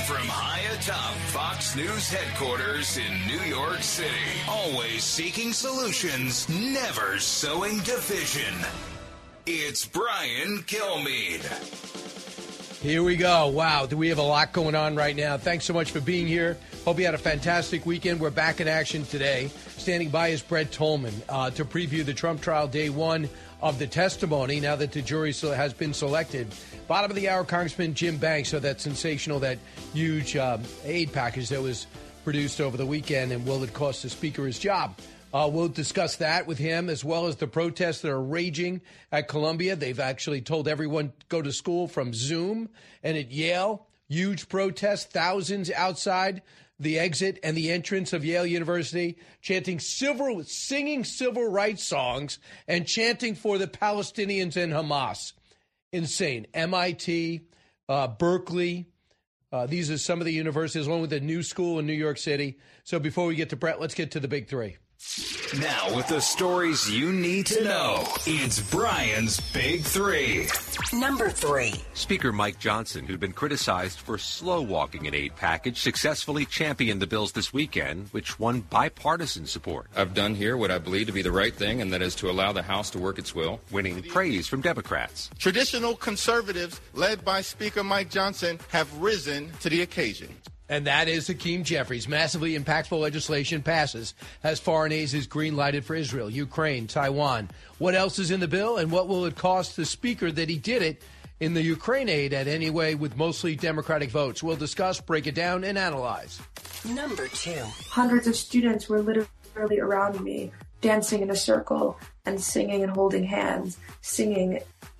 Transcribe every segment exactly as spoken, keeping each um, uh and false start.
From high atop Fox News headquarters in New York City, always seeking solutions, never sowing division. It's Brian Kilmeade. Here we go. Wow, do we have a lot going on right now. Thanks so much for being here. Hope you had a fantastic weekend. We're back in action today. Standing by is Brett Tolman uh, to preview the Trump trial day one of the testimony now that the jury has been selected. Bottom of the hour, Congressman Jim Banks. So that sensational, that huge um, aid package that was produced over the weekend, and will it cost the speaker his job? Uh, we'll discuss that with him, as well as the protests that are raging at Columbia. They've actually told everyone to go to school from Zoom. And at Yale, huge protests, thousands outside the exit and the entrance of Yale University, chanting civil, singing civil rights songs and chanting for the Palestinians and Hamas. Insane. M I T, uh, Berkeley. Uh, these are some of the universities, along with the New School in New York City. So before we get to Brett, let's get to the big three. Now, with the stories you need to know, it's Brian's Big Three. Number three. Speaker Mike Johnson, who'd been criticized for slow-walking an aid package, successfully championed the bills this weekend, which won bipartisan support. I've done here what I believe to be the right thing, and that is to allow the House to work its will. Winning praise from Democrats. Traditional conservatives, led by Speaker Mike Johnson, have risen to the occasion. And that is Hakeem Jeffries. Massively impactful legislation passes as foreign aid is green-lighted for Israel, Ukraine, Taiwan. What else is in the bill, and what will it cost the speaker that he did it in the Ukraine aid at anyway with mostly Democratic votes? We'll discuss, break it down, and analyze. Number two. Hundreds of students were literally around me, dancing in a circle and singing and holding hands, singing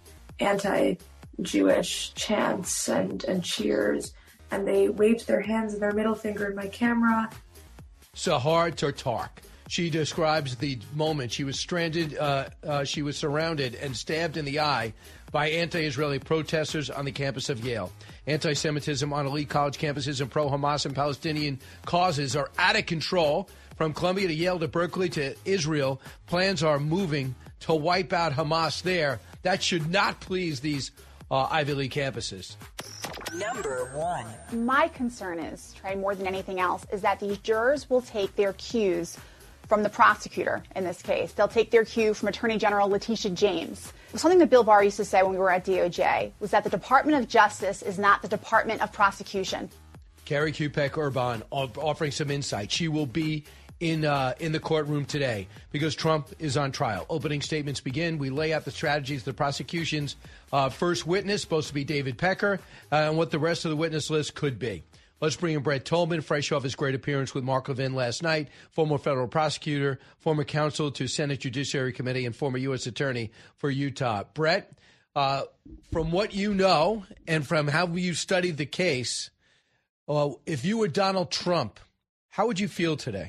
anti-Jewish chants and, and cheers. And they waved their hands and their middle finger in my camera. Sahar Tartark. She describes the moment she was stranded, uh, uh, she was surrounded and stabbed in the eye by anti-Israeli protesters on the campus of Yale. Anti-Semitism on elite college campuses and pro-Hamas and Palestinian causes are out of control. From Columbia to Yale to Berkeley to Israel, plans are moving to wipe out Hamas there. That should not please these uh, Ivy League campuses. Number one. My concern is, Trey, more than anything else, is that these jurors will take their cues from the prosecutor in this case. They'll take their cue from Attorney General Letitia James. Something that Bill Barr used to say when we were at D O J was that the Department of Justice is not the Department of Prosecution. Carrie Kupek-Urban offering some insight. She will be in uh, in the courtroom today because Trump is on trial. Opening statements begin. We lay out the strategies. The prosecution's uh, first witness, supposed to be David Pecker, uh, and what the rest of the witness list could be. Let's bring in Brett Tolman, fresh off his great appearance with Mark Levin last night, former federal prosecutor, former counsel to Senate Judiciary Committee, and former U S attorney for Utah. Brett, uh, from what you know and from how you studied the case, uh, if you were Donald Trump, how would you feel today?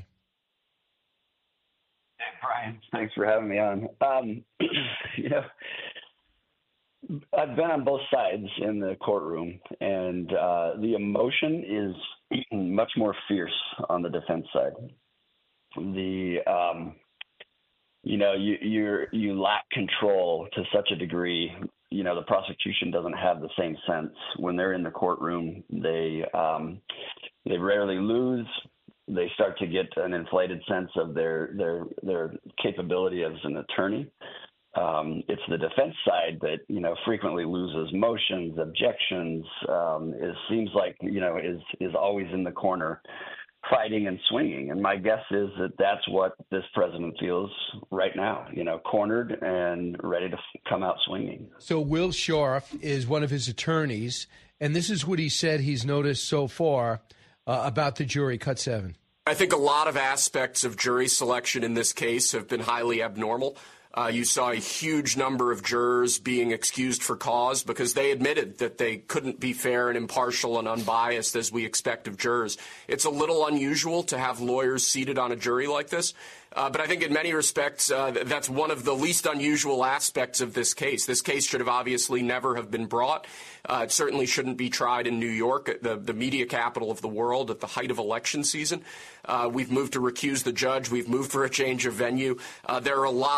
Brian, thanks for having me on. Um, you know, I've been on both sides in the courtroom, and uh, the emotion is much more fierce on the defense side. The, um, you know, you you're, you lack control to such a degree. You know, the prosecution doesn't have the same sense when they're in the courtroom. They um, they rarely lose. They start to get an inflated sense of their their their capability as an attorney. Um, it's the defense side that, you know, frequently loses motions, objections. Um, it seems like, you know, is is always in the corner, fighting and swinging. And my guess is that that's what this president feels right now. You know, cornered and ready to f- come out swinging. So Will Scharf is one of his attorneys, and this is what he said he's noticed so far Uh, about the jury. Cut seven. I think a lot of aspects of jury selection in this case have been highly abnormal. Uh, you saw a huge number of jurors being excused for cause because they admitted that they couldn't be fair and impartial and unbiased as we expect of jurors. It's a little unusual to have lawyers seated on a jury like this. Uh, but I think in many respects, uh, that's one of the least unusual aspects of this case. This case should have obviously never have been brought. Uh, it certainly shouldn't be tried in New York, the, the media capital of the world, at the height of election season. Uh, we've moved to recuse the judge. We've moved for a change of venue. Uh, there are a lot of aspects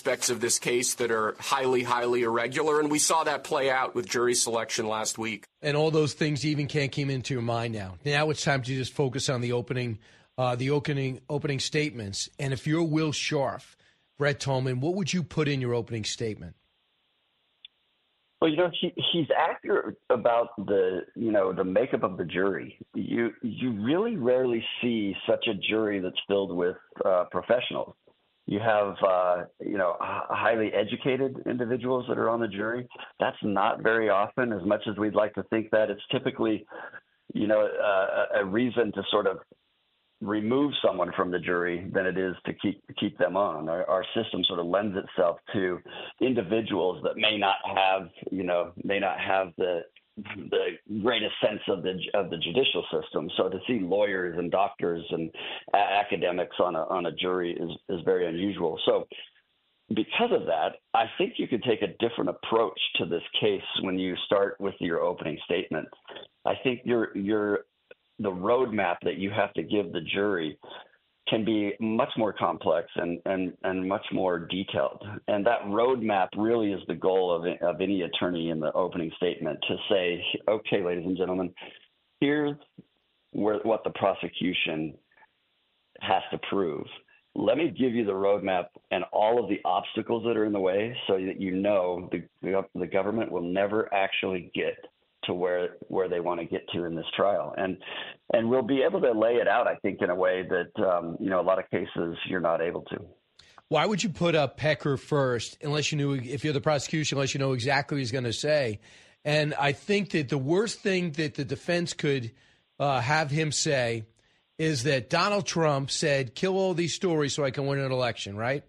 aspects of this case that are highly, highly irregular, and we saw that play out with jury selection last week. And all those things even can't come into your mind now. Now it's time to just focus on the opening, uh, the opening, opening statements. And if you're Will Scharf, Brett Tolman, what would you put in your opening statement? Well, you know, he, he's accurate about the, you know, the makeup of the jury. You you really rarely see such a jury that's filled with uh, professionals. You have, uh, you know, highly educated individuals that are on the jury. That's not very often, as much as we'd like to think that. It's typically, you know, uh, a reason to sort of remove someone from the jury than it is to keep keep them on. Our, our system sort of lends itself to individuals that may not have, you know, may not have the the greatest sense of the of the judicial system. So to see lawyers and doctors and a- academics on a on a jury is is very unusual. So because of that, I think you could take a different approach to this case when you start with your opening statement. I think you're you're the roadmap that you have to give the jury can be much more complex and, and, and much more detailed. And that roadmap really is the goal of, of any attorney in the opening statement, to say, okay, ladies and gentlemen, here's where, what the prosecution has to prove. Let me give you the roadmap and all of the obstacles that are in the way, so that you know the, the, the government will never actually get to where where they want to get to in this trial, and and we'll be able to lay it out, I think, in a way that um, you know a lot of cases you're not able to. Why would you put up Pecker first, unless you knew, if you're the prosecution, unless you know exactly what he's going to say? And I think that the worst thing that the defense could uh, have him say is that Donald Trump said, "Kill all these stories so I can win an election," right?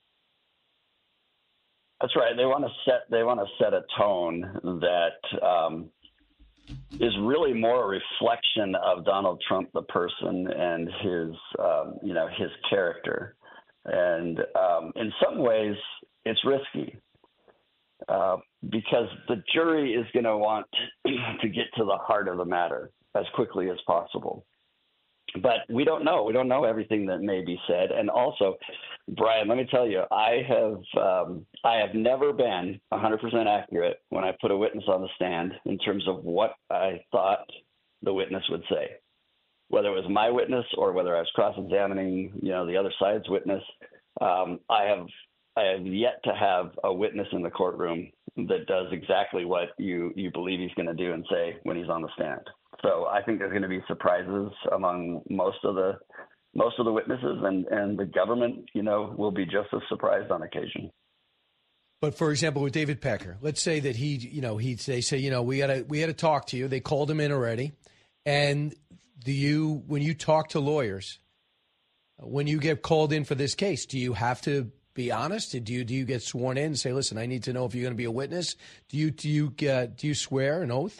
That's right. They want to set they want to set a tone that um, is really more a reflection of Donald Trump, the person, and his, um, you know, his character. And um, in some ways, it's risky uh, because the jury is going to want to get to the heart of the matter as quickly as possible. But we don't know. We don't know everything that may be said. And also, Brian, let me tell you, I have um, I have never been one hundred percent accurate when I put a witness on the stand in terms of what I thought the witness would say, whether it was my witness or whether I was cross-examining, you know, the other side's witness. Um, I have I have yet to have a witness in the courtroom that does exactly what you you believe he's going to do and say when he's on the stand. So I think there's going to be surprises among most of the most of the witnesses, and, and the government, you know, will be just as surprised on occasion. But for example, with David Pecker, let's say that he, you know, he they say, you know, we got to we had to talk to you. They called him in already, and do you when you talk to lawyers, when you get called in for this case, do you have to be honest? Do you do you get sworn in and say, listen, I need to know if you're going to be a witness? Do you do you get do you swear an oath?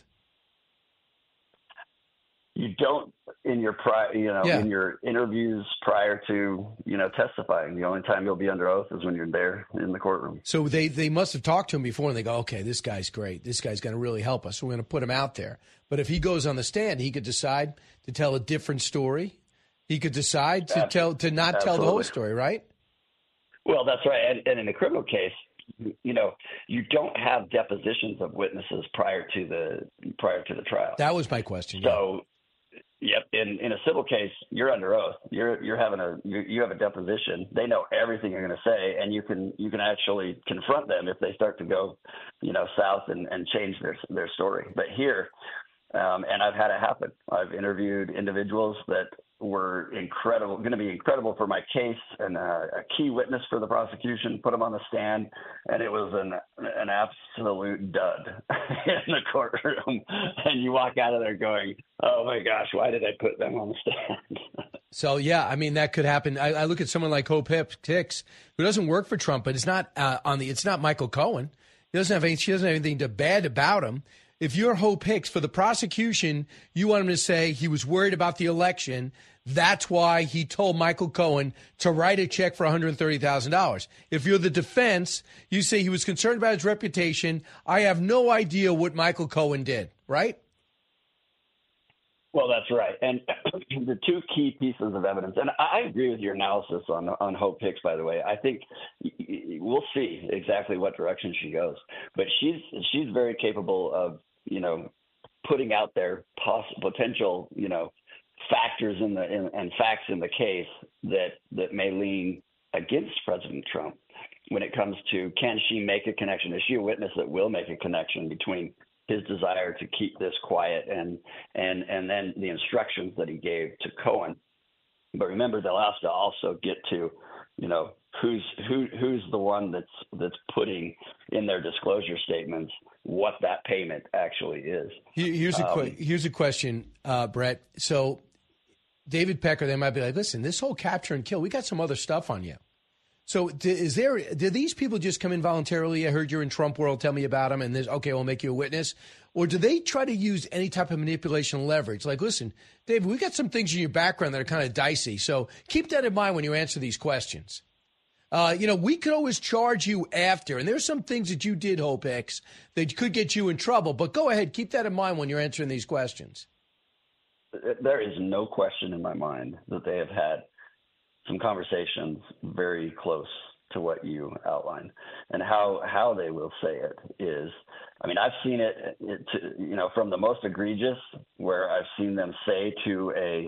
You don't in your pri- you know, yeah. in your interviews prior to, you know, testifying. The only time you'll be under oath is when you're there in the courtroom. So they, they must have talked to him before, and they go, okay, this guy's great. This guy's going to really help us. So we're going to put him out there. But if he goes on the stand, he could decide to tell a different story. He could decide to tell to not Absolutely. tell the whole story, right? Well, that's right. And, and in a criminal case, you know, you don't have depositions of witnesses prior to the prior to the trial. That was my question. So. Yeah. Yep. In in a civil case, you're under oath. You're you're having a you, you have a deposition. They know everything you're going to say, and you can you can actually confront them if they start to go, you know, south and, and change their their story. But here, um, and I've had it happen. I've interviewed individuals that were incredible, going to be incredible for my case, and uh, a key witness for the prosecution. Put them on the stand, and it was an an absolute dud in the courtroom. And you walk out of there going, "Oh my gosh, why did I put them on the stand?" So yeah, I mean that could happen. I, I look at someone like Hope Hicks, who doesn't work for Trump, but it's not uh, on the. It's not Michael Cohen. He doesn't have any. She doesn't have anything to bad about him. If you're Hope Hicks, for the prosecution, you want him to say he was worried about the election. That's why he told Michael Cohen to write a check for one hundred thirty thousand dollars. If you're the defense, you say he was concerned about his reputation. I have no idea what Michael Cohen did, right? Well, that's right. And the two key pieces of evidence, and I agree with your analysis on on Hope Hicks, by the way. I think we'll see exactly what direction she goes. But she's she's very capable of, you know, putting out there poss- potential, you know, factors in the in, and facts in the case that, that may lean against President Trump when it comes to, can she make a connection? Is she a witness that will make a connection between his desire to keep this quiet and and and then the instructions that he gave to Cohen? But remember, they'll have to also get to, you know, who's who who's the one that's that's putting in their disclosure statements what that payment actually is. Here's a um, que- here's a question, uh, Brett. So David Pecker, they might be like, listen, this whole capture and kill, we got some other stuff on you. So is there, do these people just come in voluntarily? I heard you're in Trump world. Tell me about them. And there's, okay, we'll make you a witness. Or do they try to use any type of manipulation and leverage? Like, listen, Dave, we got some things in your background that are kind of dicey. So keep that in mind when you answer these questions. Uh, you know, we could always charge you after. And there's some things that you did, Hope Hicks, that could get you in trouble. But go ahead, keep that in mind when you're answering these questions. There is no question in my mind that they have had some conversations very close to what you outlined, and how, how they will say it is, I mean, I've seen it, it to, you know, from the most egregious, where I've seen them say to a,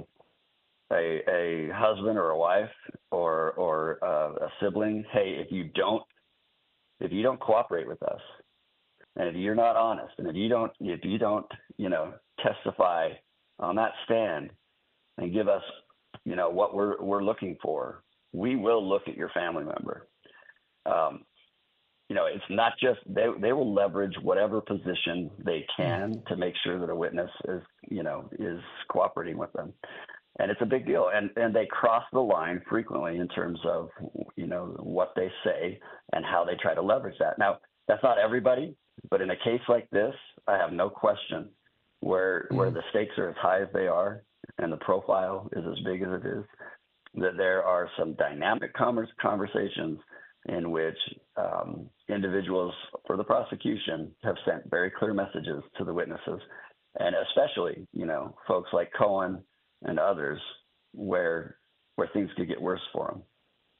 a, a husband or a wife or, or uh, a sibling, hey, if you don't, if you don't cooperate with us, and if you're not honest, and if you don't, if you don't, you know, testify on that stand and give us, you know, what we're we're looking for, we will look at your family member. Um, you know, it's not just they they will leverage whatever position they can to make sure that a witness is, you know, is cooperating with them, and it's a big deal. And and they cross the line frequently in terms of, you know, what they say and how they try to leverage that. Now, that's not everybody, but in a case like this, I have no question where where the stakes are as high as they are, and the profile is as big as it is, that there are some dynamic conversations in which um, individuals for the prosecution have sent very clear messages to the witnesses, and especially, you know, folks like Cohen and others, where where things could get worse for them.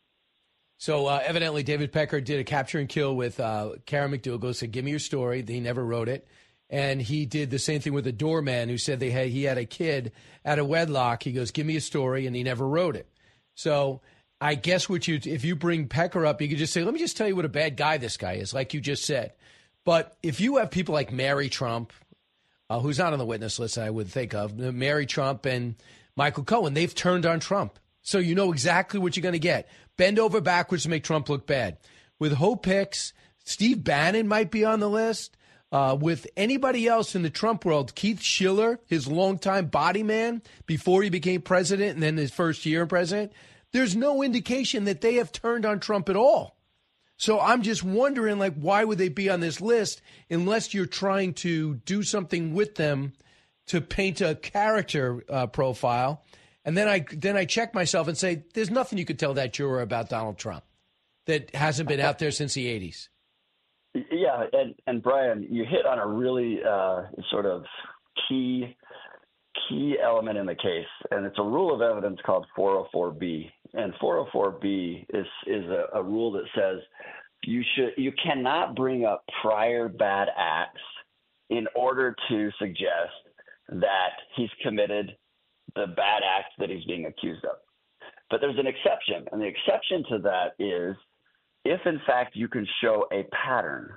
So uh, evidently David Pecker did a capture and kill with uh, Karen McDougal, said, give me your story. He never wrote it. And he did the same thing with a doorman who said they had, he had a kid at a wedlock. He goes, give me a story, and he never wrote it. So I guess what you, if you bring Pecker up, you could just say, let me just tell you what a bad guy this guy is, like you just said. But if you have people like Mary Trump, uh, who's not on the witness list I would think of, Mary Trump and Michael Cohen, they've turned on Trump. So you know exactly what you're going to get. Bend over backwards to make Trump look bad. With Hope Hicks, Steve Bannon might be on the list. Uh, with anybody else in the Trump world, Keith Schiller, his longtime body man before he became president and then his first year in president, there's no indication that they have turned on Trump at all. So I'm just wondering, like, why would they be on this list unless you're trying to do something with them to paint a character uh, profile? And then I then I check myself and say, there's nothing you could tell that juror about Donald Trump that hasn't been out there since the eighties. Yeah, and, and Brian, you hit on a really uh, sort of key key element in the case, and it's a rule of evidence called four oh four B. And four oh four B is is a, a rule that says you should you cannot bring up prior bad acts in order to suggest that he's committed the bad act that he's being accused of. But there's an exception, and the exception to that is if, in fact, you can show a pattern.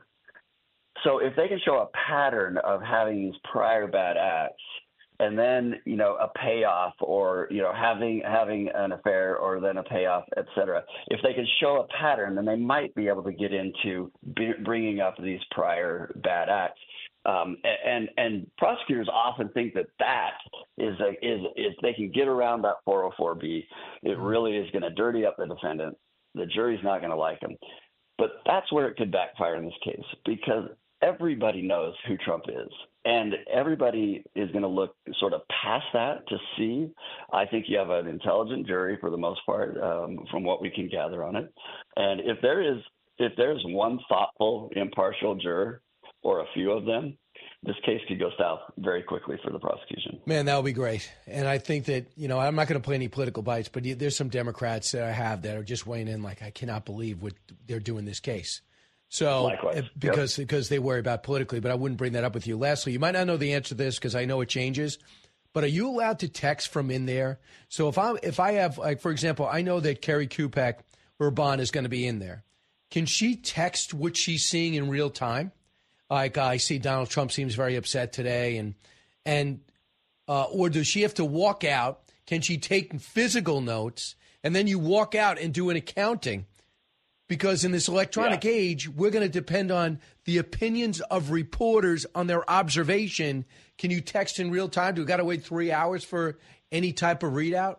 So if they can show a pattern of having these prior bad acts and then, you know, a payoff or, you know, having having an affair or then a payoff, et cetera, if they can show a pattern, then they might be able to get into b- bringing up these prior bad acts. Um, and and prosecutors often think that that is a, is is they can get around that four oh four B. It really is going to dirty up the defendant. The jury's not going to like him. But that's where it could backfire in this case, because everybody knows who Trump is, and everybody is going to look sort of past that to see. I think you have an intelligent jury for the most part, um, from what we can gather on it. And if there is if there's one thoughtful, impartial juror, or a few of them, this case could go south very quickly for the prosecution. Man, that would be great. And I think that, you know, I'm not going to play any political bites, but there's some Democrats that I have that are just weighing in like, I cannot believe what they're doing this case. So Likewise. because Yep. because they worry about politically, but I wouldn't bring that up with you. Lastly, you might not know the answer to this because I know it changes, but are you allowed to text from in there? So if I if I have, like, for example, I know that Kerry Kupek or Bond is going to be in there. Can she text what she's seeing in real time? Like, I see Donald Trump seems very upset today, and and uh, or does she have to walk out? Can she take physical notes and then you walk out and do an accounting? Because in this electronic Yeah. age, we're going to depend on the opinions of reporters on their observation. Can you text in real time? Do we got to wait three hours for any type of readout?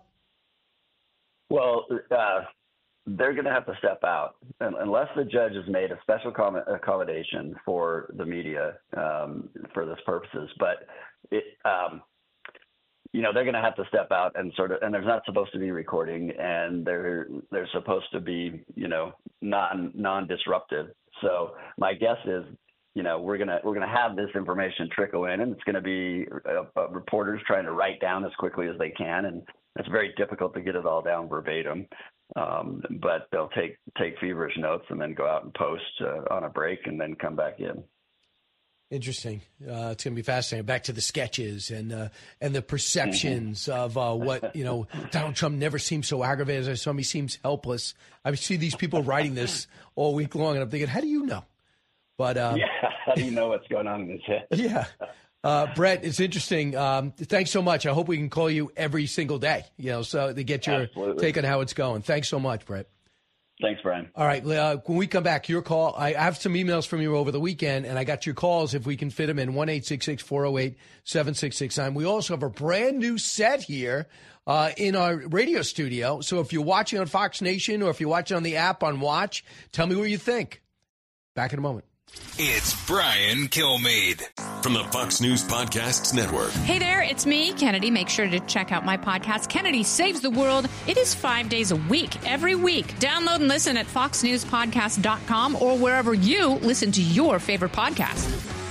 Well, uh, they're going to have to step out unless the judge has made a special com- accommodation for the media um, for this purposes. But it, um, you know, they're going to have to step out and sort of, and there's not supposed to be recording, and they're they're supposed to be, you know, non non disruptive. So my guess is, you know, we're gonna we're gonna have this information trickle in, and it's going to be uh, uh, reporters trying to write down as quickly as they can, and it's very difficult to get it all down verbatim. Um, but they'll take take feverish notes and then go out and post uh, on a break and then come back in. Interesting. Uh, it's going to be fascinating. Back to the sketches and uh, and the perceptions mm-hmm. of uh, what, you know, Donald Trump never seems so aggravated as I saw him. He seems helpless. I see these people writing this all week long, and I'm thinking, how do you know? But um, yeah, how do you know what's going on in his head? Yeah. Uh, Brett, it's interesting. Um, thanks so much. I hope we can call you every single day, you know, so to get your Absolutely. take on how it's going. Thanks so much, Brett. Thanks, Brian. All right. Uh, when we come back, your call. I have some emails from you over the weekend, and I got your calls if we can fit them in. one eight six six, four oh eight, seven six six nine. We also have a brand new set here uh, in our radio studio. So if you're watching on Fox Nation or if you're watching on the app on Watch, tell me what you think. Back in a moment. It's Brian Kilmeade from the Fox News Podcasts Network. Hey there, it's me, Kennedy. Make sure to check out my podcast, Kennedy Saves the World. It is five days a week, every week. Download and listen at fox news podcast dot com or wherever you listen to your favorite podcast.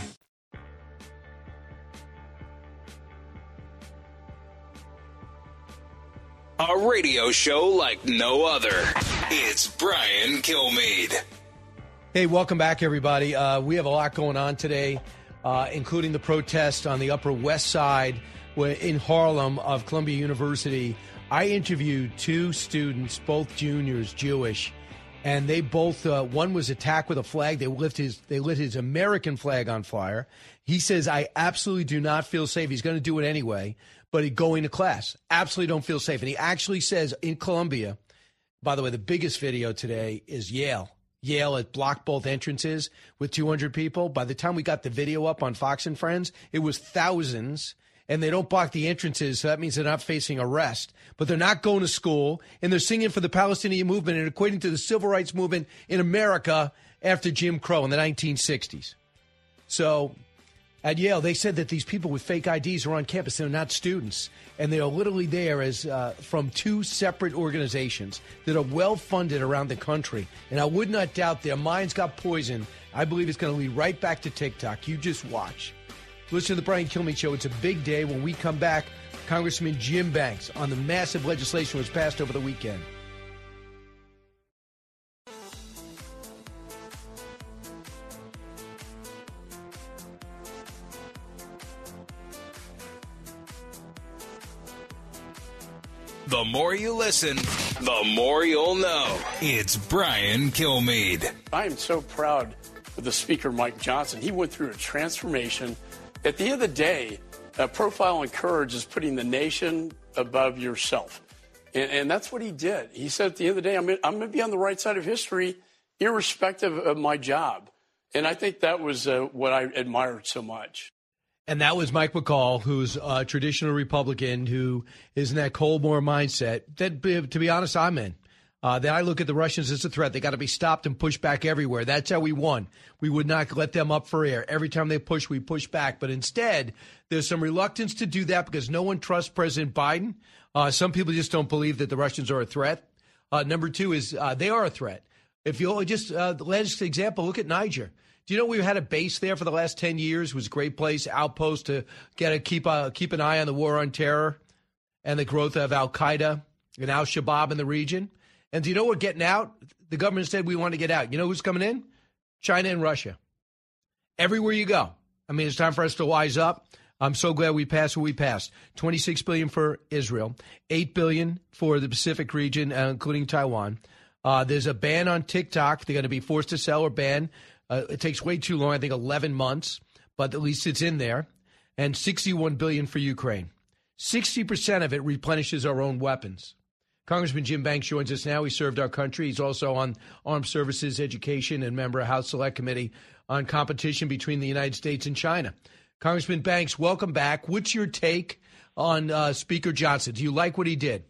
A radio show like no other. It's Brian Kilmeade. Hey, welcome back, everybody. Uh, we have a lot going on today, uh, including the protest on the Upper West Side in Harlem of Columbia University. I interviewed two students, both juniors, Jewish, and they both, uh, one was attacked with a flag. They lit his, they lit his American flag on fire. He says, I absolutely do not feel safe. He's going to do it anyway, but he going to class. Absolutely don't feel safe. And he actually says in Columbia, by the way, the biggest video today is Yale. Yale had blocked both entrances with two hundred people. By the time we got the video up on Fox and Friends, it was thousands, and they don't block the entrances, so that means they're not facing arrest. But they're not going to school, and they're singing for the Palestinian movement and equating to the civil rights movement in America after Jim Crow in the nineteen sixties. So at Yale, they said that these people with fake I Ds are on campus. They're not students. And they are literally there as uh, from two separate organizations that are well-funded around the country. And I would not doubt their minds got poisoned. I believe it's going to lead right back to TikTok. You just watch. Listen to the Brian Kilmeade Show. It's a big day. When we come back, Congressman Jim Banks on the massive legislation that was passed over the weekend. The more you listen, the more you'll know. It's Brian Kilmeade. I am so proud of the Speaker, Mike Johnson. He went through a transformation. At the end of the day, uh, Profile and Courage is putting the nation above yourself. And, and that's what he did. He said at the end of the day, I'm, I'm going to be on the right side of history, irrespective of my job. And I think that was uh, what I admired so much. And that was Mike McCall, who's a traditional Republican who is in that Cold War mindset that, to be honest, I'm in. Uh, then I look at the Russians as a threat. They got to be stopped and pushed back everywhere. That's how we won. We would not let them up for air. Every time they push, we push back. But instead, there's some reluctance to do that because no one trusts President Biden. Uh, some people just don't believe that the Russians are a threat. Uh, number two is uh, they are a threat. If you just uh, the latest example, look at Niger. Do you know we've had a base there for the last ten years? It was a great place, outpost to get a keep a, keep an eye on the war on terror and the growth of Al-Qaeda and Al-Shabaab in the region. And do you know we're getting out? The government said we want to get out. You know who's coming in? China and Russia. Everywhere you go. I mean, it's time for us to wise up. I'm so glad we passed what we passed. twenty-six billion dollars for Israel, eight billion dollars for the Pacific region, uh, including Taiwan. Uh, there's a ban on TikTok. They're going to be forced to sell or ban. Uh, it takes way too long, I think eleven months, but at least it's in there. And sixty-one billion dollars for Ukraine. sixty percent of it replenishes our own weapons. Congressman Jim Banks joins us now. He served our country. He's also on Armed Services Education and member of House Select Committee on competition between the United States and China. Congressman Banks, welcome back. What's your take on uh, Speaker Johnson? Do you like what he did?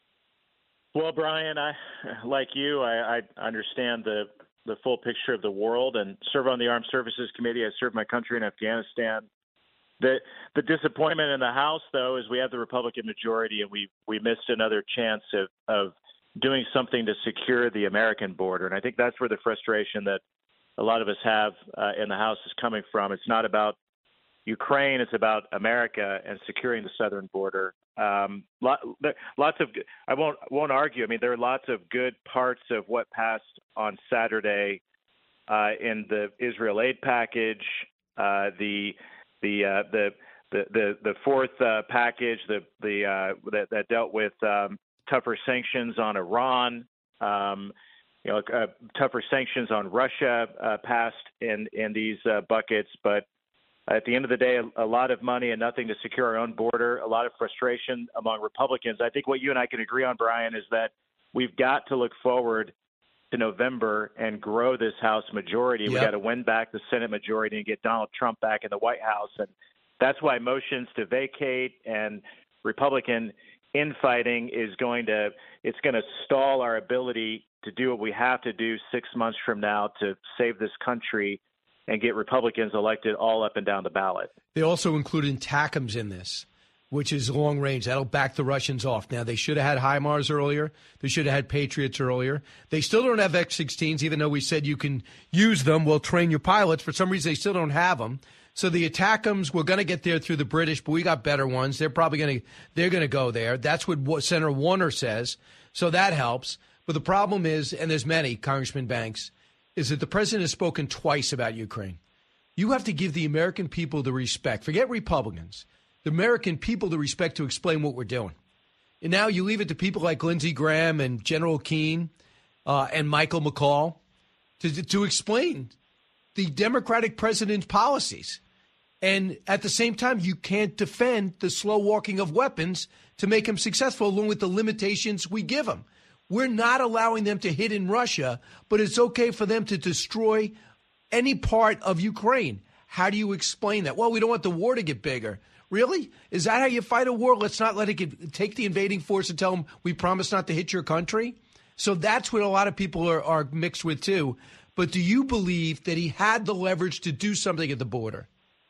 Well, Brian, I like you. I, I understand the the full picture of the world and serve on the Armed Services Committee. I served my country in Afghanistan. The the disappointment in the House, though, is we have the Republican majority, and we we missed another chance of of doing something to secure the American border. And I think that's where the frustration that a lot of us have uh, in the House is coming from. It's not about Ukraine; it's about America and securing the southern border. Um, lot, there, lots of I won't won't argue. I mean, there are lots of good parts of what passed on Saturday uh, in the Israel aid package, uh, the the, uh, the the the the fourth uh, package, the the uh, that, that dealt with um, tougher sanctions on Iran, um, you know, uh, tougher sanctions on Russia uh, passed in in these uh, buckets, but. At the end of the day, a, a lot of money and nothing to secure our own border, a lot of frustration among Republicans. I think what you and I can agree on, Brian, is that we've got to look forward to November and grow this House majority. Yep. We got to win back the Senate majority and get Donald Trump back in the White House. And that's why motions to vacate and Republican infighting is going to it's going to stall our ability to do what we have to do six months from now to save this country and get Republicans elected all up and down the ballot. They also included TACMS in this, which is long range. That'll back the Russians off. Now, they should have had HIMARS earlier. They should have had Patriots earlier. They still don't have X sixteens, even though we said you can use them. We'll train your pilots. For some reason, they still don't have them. So the TACMS, we're going to get there through the British, but we got better ones. They're probably going to they're going to go there. That's what Senator Warner says. So that helps. But the problem is, and there's many, Congressman Banks, is that the president has spoken twice about Ukraine. You have to give the American people the respect. Forget Republicans. The American people the respect to explain what we're doing. And now you leave it to people like Lindsey Graham and General Keane uh, and Michael McCall to, to explain the Democratic president's policies. And at the same time, you can't defend the slow walking of weapons to make him successful, along with the limitations we give him. We're not allowing them to hit in Russia, but it's okay for them to destroy any part of Ukraine. How do you explain that? Well, we don't want the war to get bigger. Really? Is that how you fight a war? Let's not let it get, take the invading force and tell them we promise not to hit your country. So that's what a lot of people are, are mixed with, too. But do you believe that he had the leverage to do something at the border?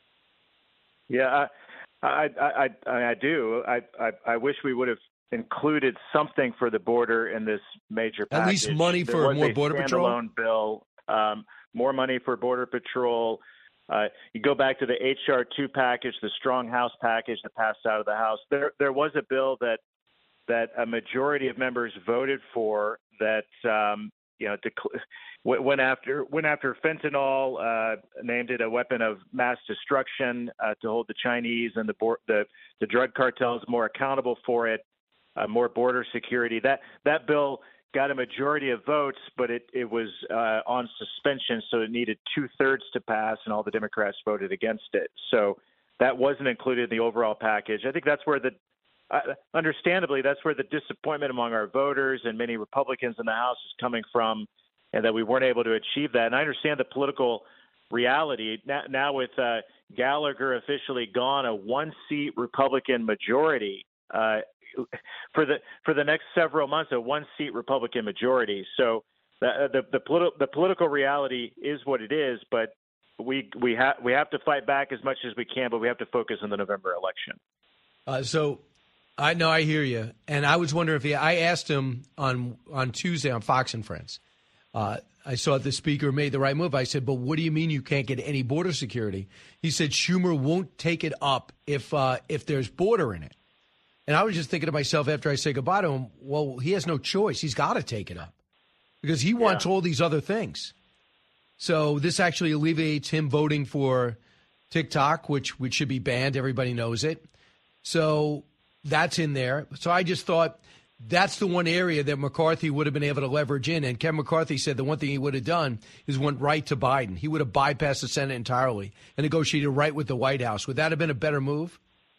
Yeah, I, I, I, I do. I, I, I wish we would have included something for the border in this major package. At least money there for was more a border patrol? standalone bill, um, more money for border patrol. Uh, you go back to the H R two package, the Strong House package that passed out of the House. There, there was a bill that that a majority of members voted for that um, you know dec- went after went after fentanyl, uh, named it a weapon of mass destruction uh, to hold the Chinese and the, bo- the the drug cartels more accountable for it. Uh, more border security. That that bill got a majority of votes, but it, it was uh, on suspension, so it needed two-thirds to pass, and all the Democrats voted against it. So that wasn't included in the overall package. I think that's where the uh, – understandably, that's where the disappointment among our voters and many Republicans in the House is coming from, and that we weren't able to achieve that. And I understand the political reality. Now, now with uh, Gallagher officially gone, a one-seat Republican majority uh, – for the for the next several months, a one-seat Republican majority. So the the the, politi- the political reality is what it is, but we we have we have to fight back as much as we can, but we have to focus on the November election. Uh, so I know I hear you, and I was wondering if he, I asked him on on Tuesday on Fox and Friends, Uh, I saw the speaker made the right move. I said, but what do you mean you can't get any border security? He said Schumer won't take it up if uh, if there's border in it. And I was just thinking to myself after I say goodbye to him, well, he has no choice. He's got to take it up because he wants yeah. all these other things. So this actually alleviates him voting for TikTok, which, which should be banned. Everybody knows it. So that's in there. So I just thought that's the one area that McCarthy would have been able to leverage in. And Kevin McCarthy said the one thing he would have done is went right to Biden. He would have bypassed the Senate entirely and negotiated right with the White House. Would that have been a better move?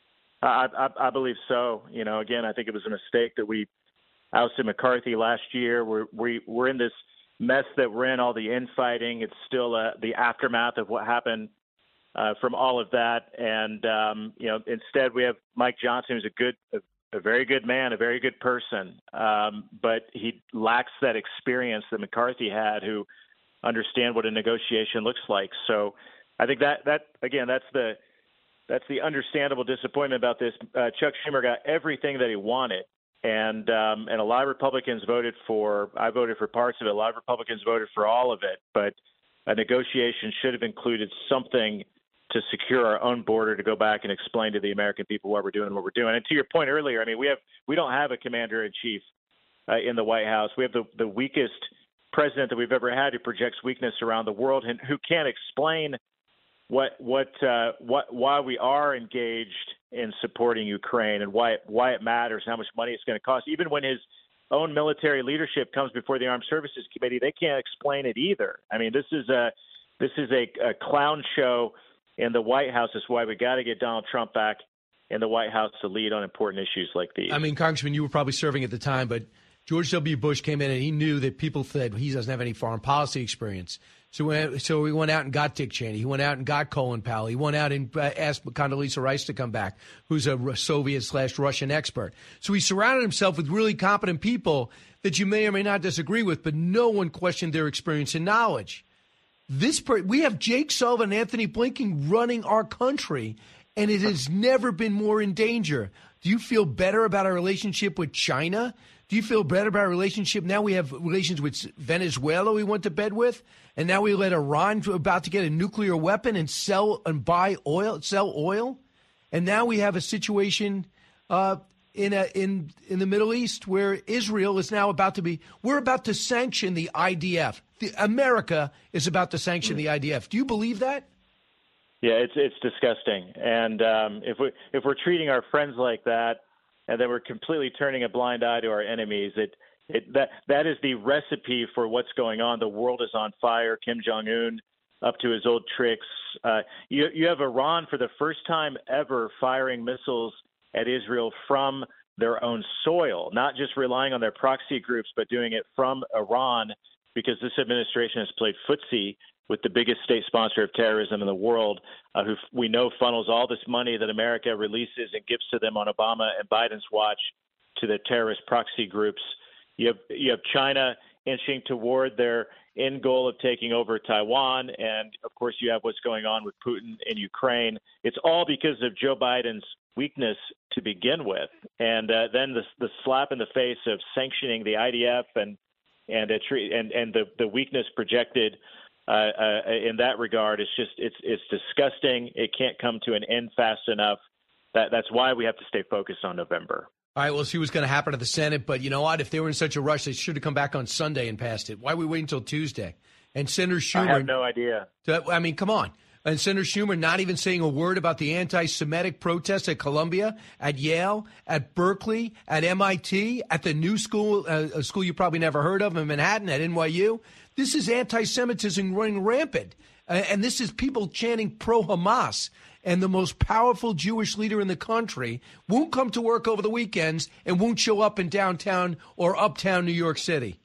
I, I, I believe so. You know, again, I think it was a mistake that we ousted McCarthy last year. We're, we, we're in this mess that we're in, all the infighting. It's still uh, the aftermath of what happened uh, from all of that. And, um, you know, instead we have Mike Johnson, who's a good, a, a very good man, a very good person. Um, but he lacks that experience that McCarthy had, who understand what a negotiation looks like. So I think that, that again, that's the, That's the understandable disappointment about this. Uh, Chuck Schumer got everything that he wanted, and um, and a lot of Republicans voted for. I voted for parts of it. A lot of Republicans voted for all of it. But a negotiation should have included something to secure our own border, to go back and explain to the American people what we're doing and what we're doing. And to your point earlier, I mean, we have we don't have a commander in chief uh, in the White House. We have the the weakest president that we've ever had, who projects weakness around the world and who can't explain what what uh, what why we are engaged in supporting Ukraine and why it, why it matters, how much money it's going to cost. Even when his own military leadership comes before the Armed Services Committee, they can't explain it either. I mean, this is a this is a, a clown show in the White House. That's why we got to get Donald Trump back in the White House to lead on important issues like these. I mean, Congressman, you were probably serving at the time, but George W. Bush came in and he knew that people said he doesn't have any foreign policy experience. So we, so we went out and got Dick Cheney. He went out and got Colin Powell. He went out and uh, asked Condoleezza Rice to come back, who's a Soviet slash Russian expert. So he surrounded himself with really competent people that you may or may not disagree with, but no one questioned their experience and knowledge. This per- we have Jake Sullivan and Anthony Blinken running our country, and it has never been more in danger. Do you feel better about our relationship with China? Do you feel better about our relationship? Now we have relations with Venezuela we went to bed with, and now we let Iran about to get a nuclear weapon and sell and buy oil, sell oil. And now we have a situation uh, in a, in in the Middle East where Israel is now about to be, we're about to sanction the I D F. The, America is about to sanction the I D F. Do you believe that? Yeah, it's it's disgusting. And um, if we if we're treating our friends like that, and then we're completely turning a blind eye to our enemies, it it that that is the recipe for what's going on. The world is on fire. Kim Jong-un up to his old tricks. Uh, you you have Iran for the first time ever firing missiles at Israel from their own soil, not just relying on their proxy groups, but doing it from Iran, because this administration has played footsie with the biggest state sponsor of terrorism in the world, uh, who we know funnels all this money that America releases and gives to them on Obama and Biden's watch to the terrorist proxy groups. You have you have China inching toward their end goal of taking over Taiwan, and of course you have what's going on with Putin in Ukraine. It's all because of Joe Biden's weakness to begin with, and uh, then the the slap in the face of sanctioning the I D F and and a tre- and and the the weakness projected uh, uh, in that regard is just it's it's disgusting. It can't come to an end fast enough. That that's why we have to stay focused on November. All right, we'll see what's going to happen to the Senate. But you know what? If they were in such a rush, they should have come back on Sunday and passed it. Why are we waiting until Tuesday? And Senator Schumer. I have no idea. I mean, come on. And Senator Schumer not even saying a word about the anti-Semitic protests at Columbia, at Yale, at Berkeley, at M I T, at the new school, uh, a school you probably never heard of in Manhattan, at N Y U. This is anti-Semitism running rampant. Uh, and this is people chanting pro-Hamas. And the most powerful Jewish leader in the country won't come to work over the weekends and won't show up in downtown or uptown New York City.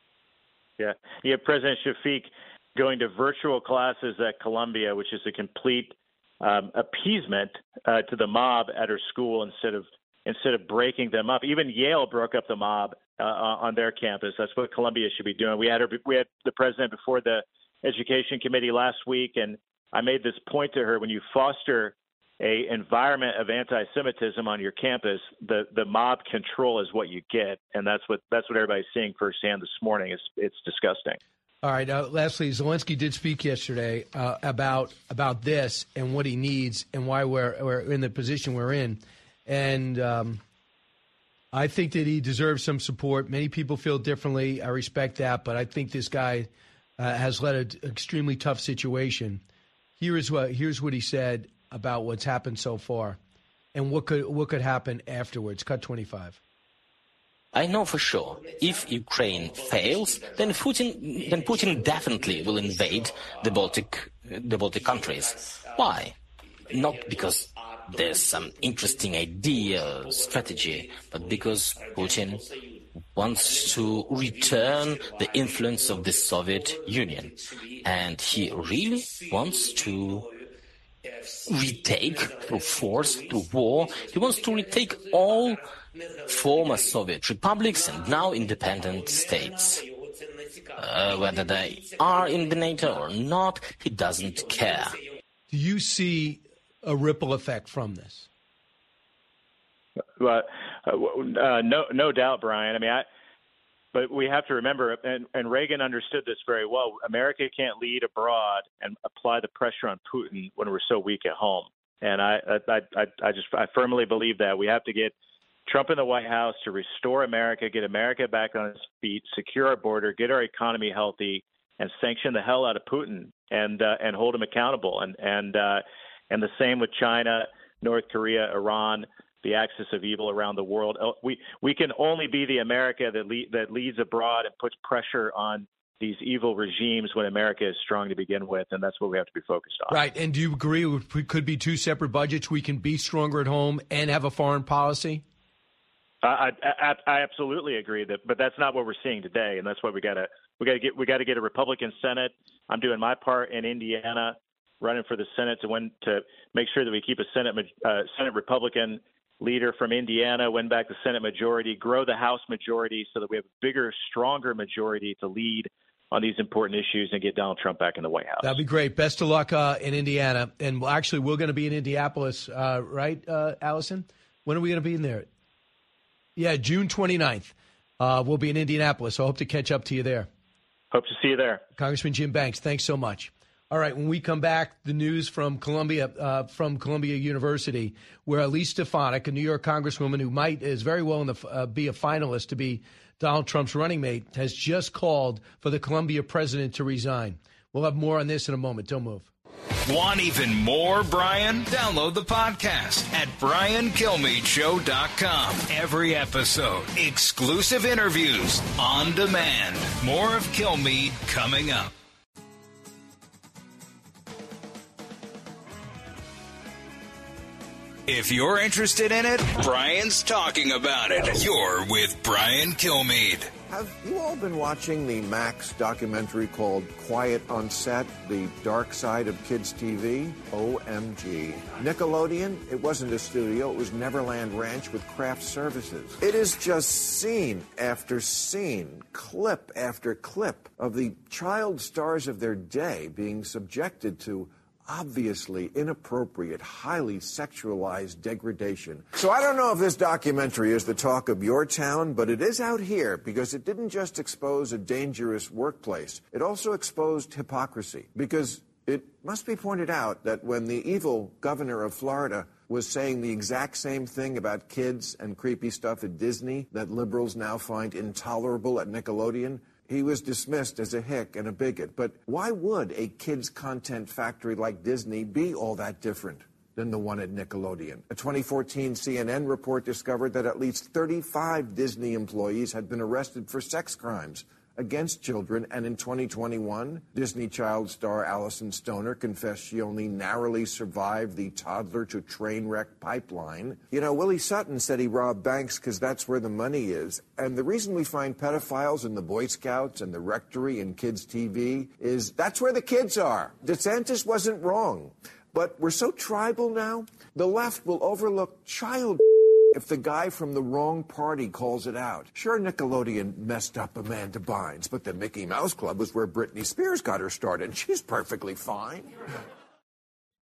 Yeah. You have President Shafiq going to virtual classes at Columbia, which is a complete um, appeasement uh, to the mob at her school instead of instead of breaking them up. Even Yale broke up the mob uh, on their campus. That's what Columbia should be doing. We had her, we had the president before the Education Committee last week, and I made this point to her: when you foster a environment of anti-Semitism on your campus, the, the mob control is what you get, and that's what that's what everybody's seeing firsthand this morning. It's it's disgusting. All right. Uh, lastly, Zelensky did speak yesterday uh, about about this and what he needs and why we're we're in the position we're in, and um, I think that he deserves some support. Many people feel differently. I respect that, but I think this guy uh, has led an extremely tough situation. Here is what here's what he said about what's happened so far and what could what could happen afterwards. Cut twenty-five. I know for sure, if Ukraine fails, then Putin, then Putin definitely will invade the Baltic, the Baltic countries. Why? Not because there's some interesting idea, strategy, but because Putin wants to return the influence of the Soviet Union. And he really wants to retake, through force, through war, he wants to retake all former Soviet republics and now independent states. Uh, whether they are in the NATO or not, he doesn't care. Do you see a ripple effect from this? Well, uh, no, no doubt, Brian. I mean, I, but we have to remember, and, and Reagan understood this very well. America can't lead abroad and apply the pressure on Putin when we're so weak at home. And I, I, I, I just, I firmly believe that we have to get Trump in the White House to restore America, get America back on its feet, secure our border, get our economy healthy, and sanction the hell out of Putin and uh, and hold him accountable. And and uh, and the same with China, North Korea, Iran, the axis of evil around the world. We we can only be the America that le- that leads abroad and puts pressure on these evil regimes when America is strong to begin with, and that's what we have to be focused on. Right. And do you agree we could be two separate budgets? We can be stronger at home and have a foreign policy? I, I, I absolutely agree that, but that's not what we're seeing today, and that's what we got to we got to get we got to get a Republican Senate. I'm doing my part in Indiana, running for the Senate to win to make sure that we keep a Senate uh, Senate Republican leader from Indiana, win back the Senate majority, grow the House majority, so that we have a bigger, stronger majority to lead on these important issues and get Donald Trump back in the White House. That'd be great. Best of luck uh, in Indiana, and actually, we're going to be in Indianapolis, uh, right, uh, Allison? When are we going to be in there? Yeah, June twenty-ninth. Uh, we'll be in Indianapolis, so I hope to catch up to you there. Hope to see you there. Congressman Jim Banks, thanks so much. All right, when we come back, the news from Columbia, uh, from Columbia University, where Elise Stefanik, a New York congresswoman who might is very well in the, uh, be a finalist to be Donald Trump's running mate, has just called for the Columbia president to resign. We'll have more on this in a moment. Don't move. Want even more, Brian? Download the podcast at brian kilmeade show dot com. Every episode, exclusive interviews on demand. More of Kilmeade coming up. If you're interested in it, Brian's talking about it. You're with Brian Kilmeade. Have you all been watching the Max documentary called Quiet on Set, The Dark Side of Kids T V? O M G. Nickelodeon, it wasn't a studio, it was Neverland Ranch with craft services. It is just scene after scene, clip after clip of the child stars of their day being subjected to obviously inappropriate, highly sexualized degradation. So I don't know if this documentary is the talk of your town, but it is out here because it didn't just expose a dangerous workplace. It also exposed hypocrisy, because it must be pointed out that when the evil governor of Florida was saying the exact same thing about kids and creepy stuff at Disney that liberals now find intolerable at Nickelodeon, he was dismissed as a hick and a bigot. But why would a kids' content factory like Disney be all that different than the one at Nickelodeon? A twenty fourteen C N N report discovered that at least thirty-five Disney employees had been arrested for sex crimes against children, and in twenty twenty-one, Disney child star Allison Stoner confessed she only narrowly survived the toddler-to-train wreck pipeline. You know, Willie Sutton said he robbed banks because that's where the money is. And the reason we find pedophiles in the Boy Scouts and the Rectory and Kids T V is that's where the kids are. DeSantis wasn't wrong. But we're so tribal now, the left will overlook child if the guy from the wrong party calls it out. Sure, Nickelodeon messed up Amanda Bynes, but the Mickey Mouse Club was where Britney Spears got her start, and she's perfectly fine.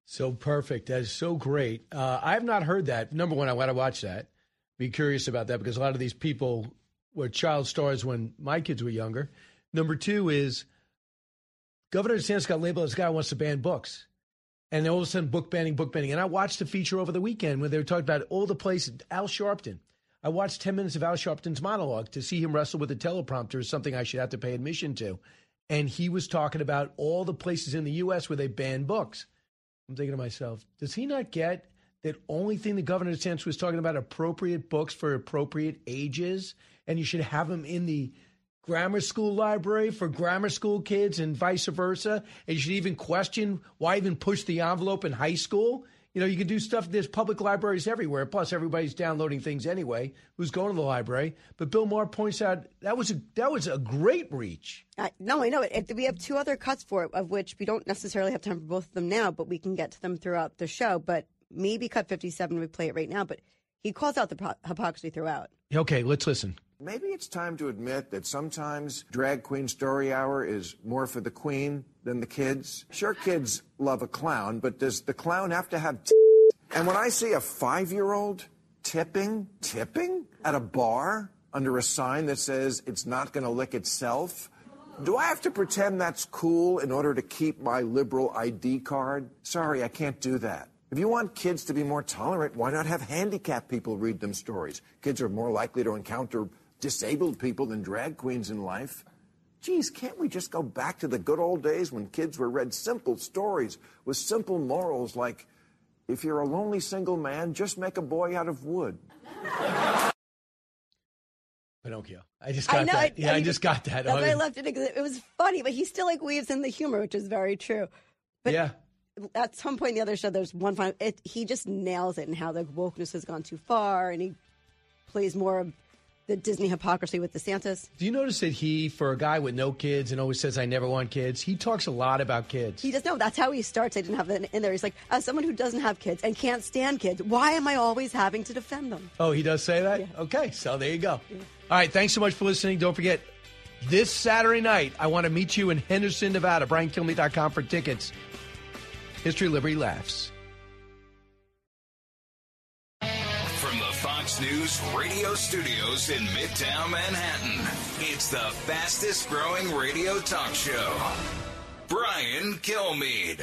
So perfect. That is so great. Uh, I have not heard that. Number one, I want to watch that. Be curious about that because a lot of these people were child stars when my kids were younger. Number two is Governor DeSantis got labeled as a guy who wants to ban books. And all of a sudden, book banning, book banning. And I watched the feature over the weekend when they were talking about all the places. Al Sharpton. I watched ten minutes of Al Sharpton's monologue to see him wrestle with a teleprompter is something I should have to pay admission to. And he was talking about all the places in the U S where they ban books. I'm thinking to myself, does he not get that only thing the Governor DeSantis was talking about appropriate books for appropriate ages? And you should have them in the grammar school library for grammar school kids and vice versa. And you should even question why even push the envelope in high school. You know, you can do stuff. There's public libraries everywhere. Plus, everybody's downloading things anyway. Who's going to the library? But Bill Maher points out that was a that was a great reach. Uh, no, I know it. We have two other cuts for it, of which we don't necessarily have time for both of them now, but we can get to them throughout the show. But maybe cut fifty-seven, we play it right now. But he calls out the hypocrisy throughout. Okay, let's listen. Maybe it's time to admit that sometimes Drag Queen Story Hour is more for the queen than the kids. Sure, kids love a clown, but does the clown have to have t- And when I see a five-year-old tipping, tipping at a bar under a sign that says it's not going to lick itself, do I have to pretend that's cool in order to keep my liberal I D card? Sorry, I can't do that. If you want kids to be more tolerant, why not have handicapped people read them stories? Kids are more likely to encounter disabled people than drag queens in life. Geez, can't we just go back to the good old days when kids were read simple stories with simple morals like, if you're a lonely single man, just make a boy out of wood. Pinocchio. I just got I know, that. I, Yeah, I, I just got that. That's I why I mean, left it. It was funny, but he still like weaves in the humor, which is very true. But yeah. At some point in the other show, there's one final. It, he just nails it and how the wokeness has gone too far, and he plays more of the Disney hypocrisy with DeSantis. Do you notice that he, for a guy with no kids and always says, I never want kids, he talks a lot about kids. He does know. That's how he starts. I didn't have that in there. He's like, as someone who doesn't have kids and can't stand kids, why am I always having to defend them? Oh, he does say that? Yeah. Okay, so there you go. Yeah. All right, thanks so much for listening. Don't forget, this Saturday night, I want to meet you in Henderson, Nevada. Brian Kilmeade dot com for tickets. History, Liberty, Laughs. From the Fox News radio studios in Midtown Manhattan, it's the fastest growing radio talk show. Brian Kilmeade.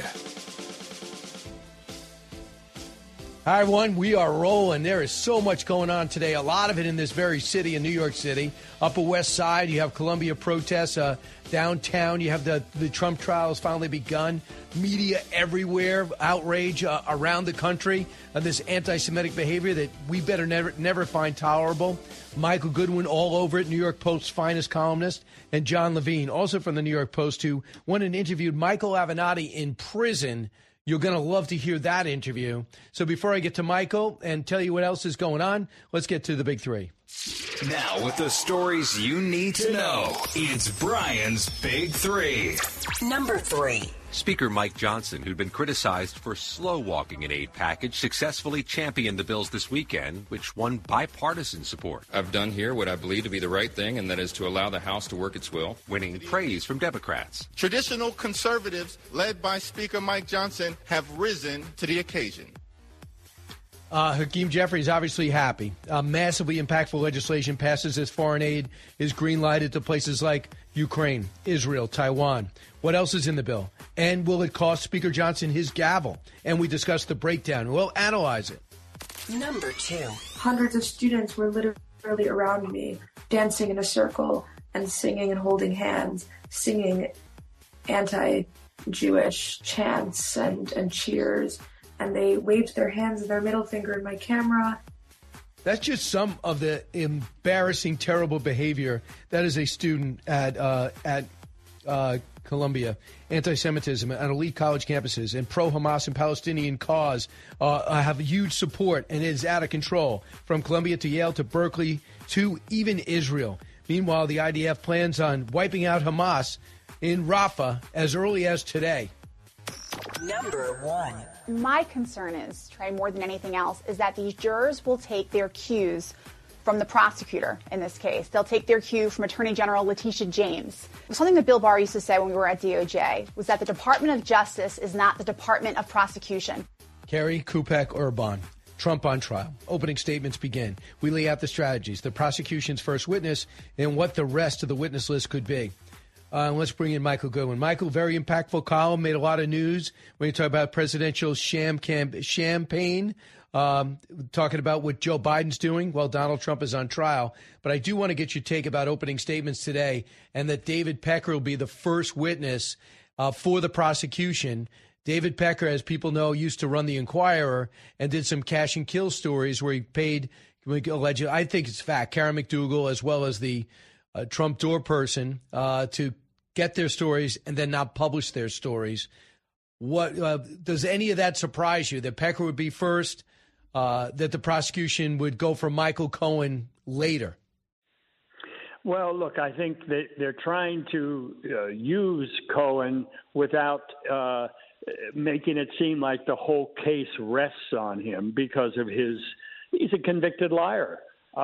Hi, everyone. We are rolling. There is so much going on today. A lot of it in this very city, in New York City. Upper West Side, you have Columbia protests. Uh, downtown, you have the, the Trump trials finally begun. Media everywhere, outrage uh, around the country of this anti-Semitic behavior that we better never never find tolerable. Michael Goodwin all over it, New York Post's finest columnist, and John Levine, also from the New York Post, who went and interviewed Michael Avenatti in prison. You're going to love to hear that interview. So before I get to Michael and tell you what else is going on, let's get to the big three. Now with the stories you need to know, it's Brian's Big Three. Number three. Speaker Mike Johnson, who'd been criticized for slow-walking an aid package, successfully championed the bills this weekend, which won bipartisan support. I've done here what I believe to be the right thing, and that is to allow the House to work its will. Winning praise from Democrats. Traditional conservatives, led by Speaker Mike Johnson, have risen to the occasion. Uh, Hakeem Jeffries obviously happy. Uh, massively impactful legislation passes as foreign aid is green-lighted to places like Ukraine, Israel, Taiwan. What else is in the bill? And will it cost Speaker Johnson his gavel? And we discuss the breakdown. We'll analyze it. Number two. Hundreds of students were literally around me, dancing in a circle and singing and holding hands, singing anti-Jewish chants and, and cheers. And they waved their hands and their middle finger in my camera. That's just some of the embarrassing, terrible behavior that is a student at uh, at uh, Columbia. Anti-Semitism on elite college campuses and pro-Hamas and Palestinian cause uh, have huge support, and it is out of control. From Columbia to Yale to Berkeley to even Israel. Meanwhile, the I D F plans on wiping out Hamas in Rafah as early as today. Number one. My concern is, Trey, more than anything else, is that these jurors will take their cues from the prosecutor in this case. They'll take their cue from Attorney General Letitia James. Something that Bill Barr used to say when we were at D O J was that the Department of Justice is not the Department of Prosecution. Kerry, Kupek, Urban. Trump on trial. Opening statements begin. We lay out the strategies, the prosecution's first witness, and what the rest of the witness list could be. Uh, let's bring in Michael Goodwin. Michael, very impactful column, made a lot of news when you talk about presidential sham cam- champagne, um, talking about what Joe Biden's doing while Donald Trump is on trial. But I do want to get your take about opening statements today and that David Pecker will be the first witness uh, for the prosecution. David Pecker, as people know, used to run the Inquirer and did some cash and kill stories where he paid, alleged, I think it's fact, Karen McDougal as well as the uh, Trump door person uh, to get their stories and then not publish their stories. What uh, does any of that surprise you, that Pecker would be first, uh, that the prosecution would go for Michael Cohen later? Well, look, I think that they're trying to uh, use Cohen without uh, making it seem like the whole case rests on him because of his – he's a convicted liar.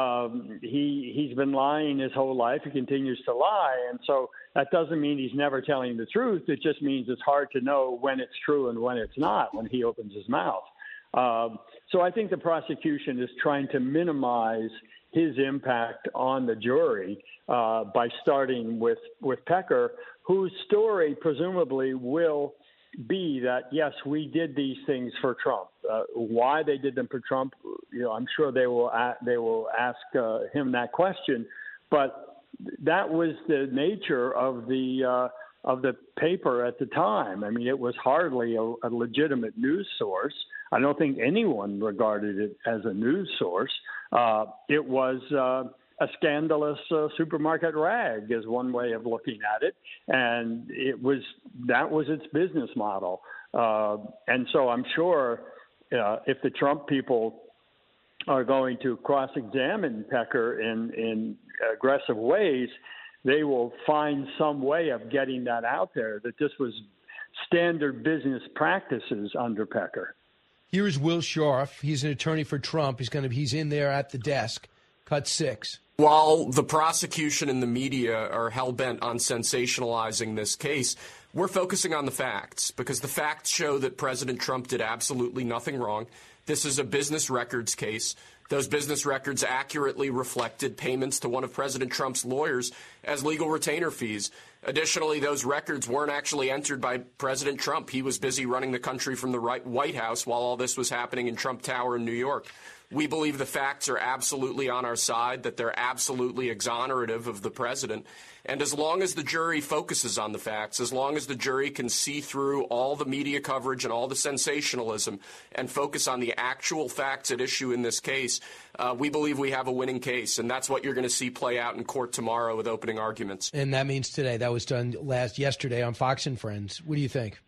Um, he, he's been lying his whole life. He continues to lie. And so that doesn't mean he's never telling the truth. It just means it's hard to know when it's true and when it's not when he opens his mouth. Um, so I think the prosecution is trying to minimize his impact on the jury uh, by starting with, with Pecker, whose story presumably will be that, yes, we did these things for Trump. Uh, why they did them for Trump, you know, I'm sure they will a- they will ask uh, him that question. But that was the nature of the uh, of the paper at the time. I mean, it was hardly a, a legitimate news source. I don't think anyone regarded it as a news source. Uh, it was uh, a scandalous uh, supermarket rag is one way of looking at it. And it was, that was its business model. Uh, and so I'm sure uh, if the Trump people are going to cross-examine Pecker in, in aggressive ways, they will find some way of getting that out there, that this was standard business practices under Pecker. Here's Will Scharf. He's an attorney for Trump. He's going to, he's in there at the desk. Cut six. While the prosecution and the media are hell-bent on sensationalizing this case, we're focusing on the facts because the facts show that President Trump did absolutely nothing wrong. This is a business records case. Those business records accurately reflected payments to one of President Trump's lawyers as legal retainer fees. Additionally, those records weren't actually entered by President Trump. He was busy running the country from the White House while all this was happening in Trump Tower in New York. We believe the facts are absolutely on our side, that they're absolutely exonerative of the president. And as long as the jury focuses on the facts, as long as the jury can see through all the media coverage and all the sensationalism and focus on the actual facts at issue in this case, uh, we believe we have a winning case. And that's what you're going to see play out in court tomorrow with opening arguments. And that means today. That was done last yesterday on Fox and Friends. What do you think?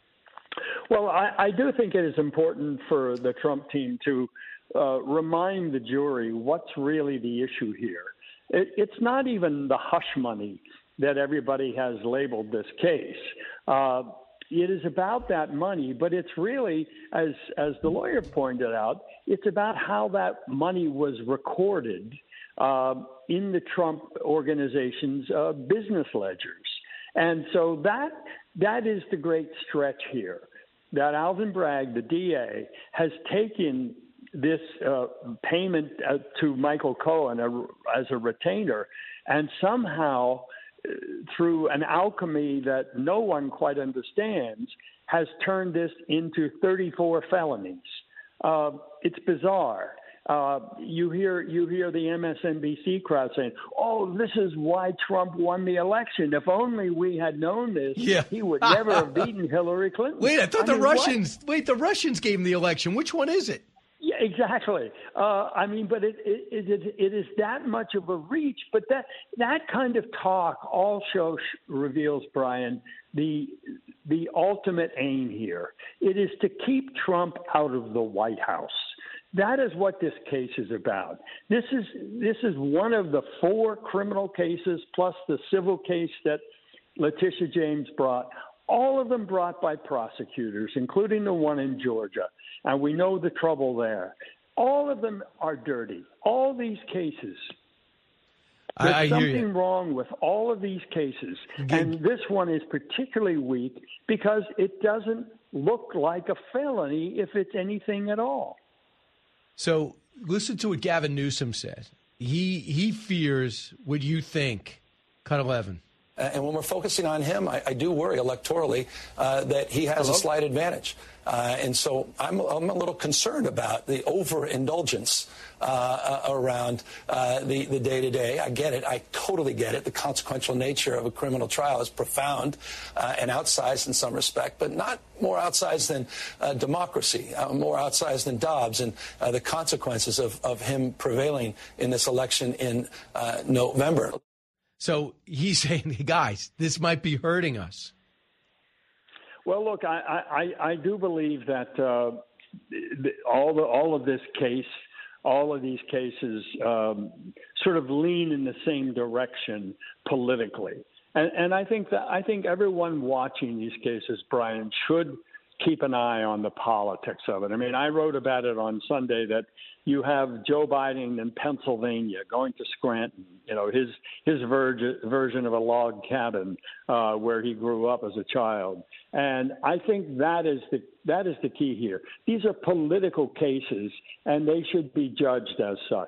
Well, I, I do think it is important for the Trump team to uh, remind the jury what's really the issue here. It, it's not even the hush money that everybody has labeled this case. Uh, it is about that money, but it's really, as as the lawyer pointed out, it's about how that money was recorded uh, in the Trump organization's uh, business ledgers. And so that that is the great stretch here, that Alvin Bragg, the D A, has taken this uh, payment uh, to Michael Cohen uh, as a retainer, and somehow, uh, through an alchemy that no one quite understands, has turned this into thirty-four felonies. Uh, it's bizarre. Uh, you hear you hear the M S N B C crowd saying, "Oh, this is why Trump won the election. If only we had known this, yeah. he would never have beaten Hillary Clinton." Wait, I thought I the mean, Russians. What? Wait, the Russians gave him the election. Which one is it? Yeah, exactly. Uh, I mean, but it, it, it, it is that much of a reach. But that that kind of talk also sh- reveals, Brian, the the ultimate aim here. It is to keep Trump out of the White House. That is what this case is about. This is this is one of the four criminal cases plus the civil case that Letitia James brought. All of them brought by prosecutors, including the one in Georgia. And we know the trouble there. All of them are dirty. All these cases. There's I, I something hear you. wrong with all of these cases. And this one is particularly weak because it doesn't look like a felony if it's anything at all. So listen to what Gavin Newsom said. He he fears what you think, Cut eleven. Uh, and when we're focusing on him, I, I do worry electorally uh, that he has Hello? a slight advantage. Uh, and so I'm, I'm a little concerned about the overindulgence uh, around uh, the, the day-to-day. I get it. I totally get it. The consequential nature of a criminal trial is profound uh, and outsized in some respect, but not more outsized than uh, democracy, uh, more outsized than Dobbs and uh, the consequences of, of him prevailing in this election in uh, November. So he's saying, guys, this might be hurting us. Well, look, I, I, I do believe that uh, all the all of this case, all of these cases, um, sort of lean in the same direction politically, and, and I think that I think everyone watching these cases, Brian, should keep an eye on the politics of it. I mean, I wrote about it on Sunday that you have Joe Biden in Pennsylvania going to Scranton, you know, his his verge, version of a log cabin uh, where he grew up as a child. And I think that is the that is the key here. These are political cases, and they should be judged as such.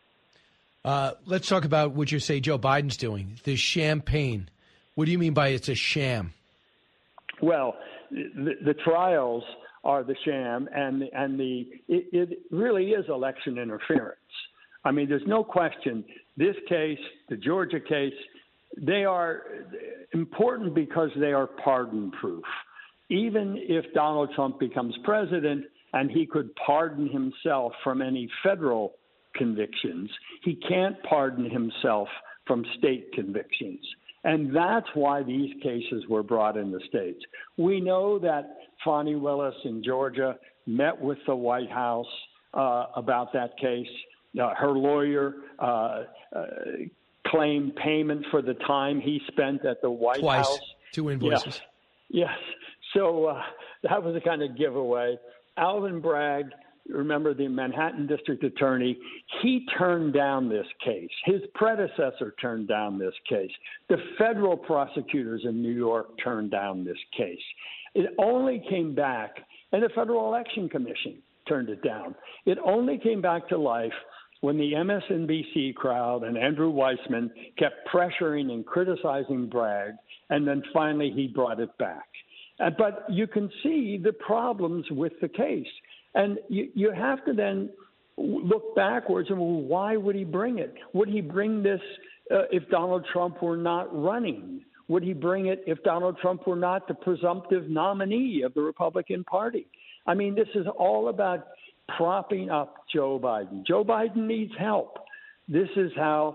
Uh, let's talk about what you say Joe Biden's doing, the champagne. What do you mean by it's a sham? Well, the, the trials are the sham, and and the it, it really is election interference. I mean, there's no question. This case, the Georgia case, they are important because they are pardon-proof. Even if Donald Trump becomes president and he could pardon himself from any federal convictions, he can't pardon himself from state convictions. And that's why these cases were brought in the states. We know that Fani Willis in Georgia met with the White House uh, about that case. Uh, her lawyer uh, uh, claimed payment for the time he spent at the White Twice. House. Two invoices. Yes. yes. So uh, that was a kind of giveaway. Alvin Bragg, remember the Manhattan district attorney, he turned down this case. His predecessor turned down this case. The federal prosecutors in New York turned down this case. It only came back, and the Federal Election Commission turned it down. It only came back to life when the M S N B C crowd and Andrew Weissman kept pressuring and criticizing Bragg, and then finally he brought it back. Uh, but you can see the problems with the case. And you, you have to then look backwards and, well, why would he bring it? Would he bring this uh, if Donald Trump were not running? Would he bring it if Donald Trump were not the presumptive nominee of the Republican Party? I mean, this is all about propping up Joe Biden. Joe Biden needs help. This is how.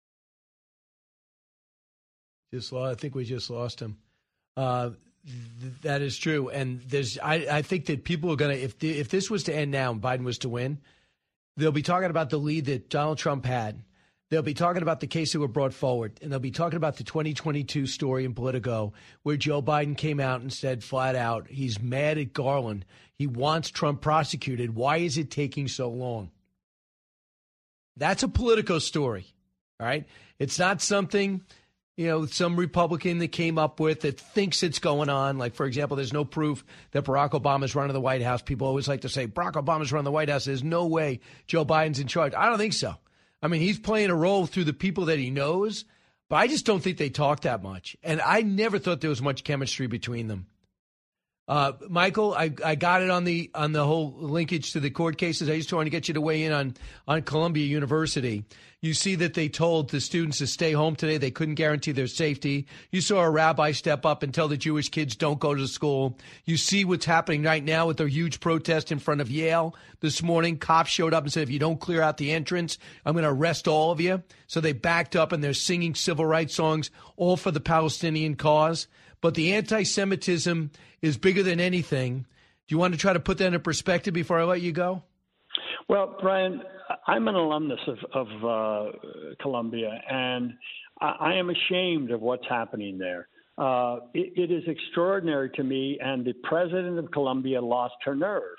Just, I think we just lost him. Uh, th- that is true, and there's. I, I think that people are going to, if the, if this was to end now and Biden was to win, they'll be talking about the lead that Donald Trump had. They'll be talking about the case that were brought forward, and they'll be talking about the twenty twenty-two story in Politico where Joe Biden came out and said flat out he's mad at Garland. He wants Trump prosecuted. Why is it taking so long? That's a Politico story, all right? It's not something, you know, some Republican that came up with that thinks it's going on. Like, for example, there's no proof that Barack Obama's running the White House. People always like to say Barack Obama's running the White House. There's no way Joe Biden's in charge. I don't think so. I mean, he's playing a role through the people that he knows, but I just don't think they talk that much. And I never thought there was much chemistry between them. Uh, Michael, I, I got it on the on the whole linkage to the court cases. I just wanted to get you to weigh in on, on Columbia University. You see that they told the students to stay home today. They couldn't guarantee their safety. You saw a rabbi step up and tell the Jewish kids don't go to school. You see what's happening right now with their huge protest in front of Yale this morning. Cops showed up and said, if you don't clear out the entrance, I'm going to arrest all of you. So they backed up and they're singing civil rights songs, all for the Palestinian cause. But the anti-Semitism is bigger than anything. Do you want to try to put that in perspective before I let you go? Well, Brian, I'm an alumnus of, of uh, Columbia, and I, I am ashamed of what's happening there. Uh, it, it is extraordinary to me, and the president of Columbia lost her nerve.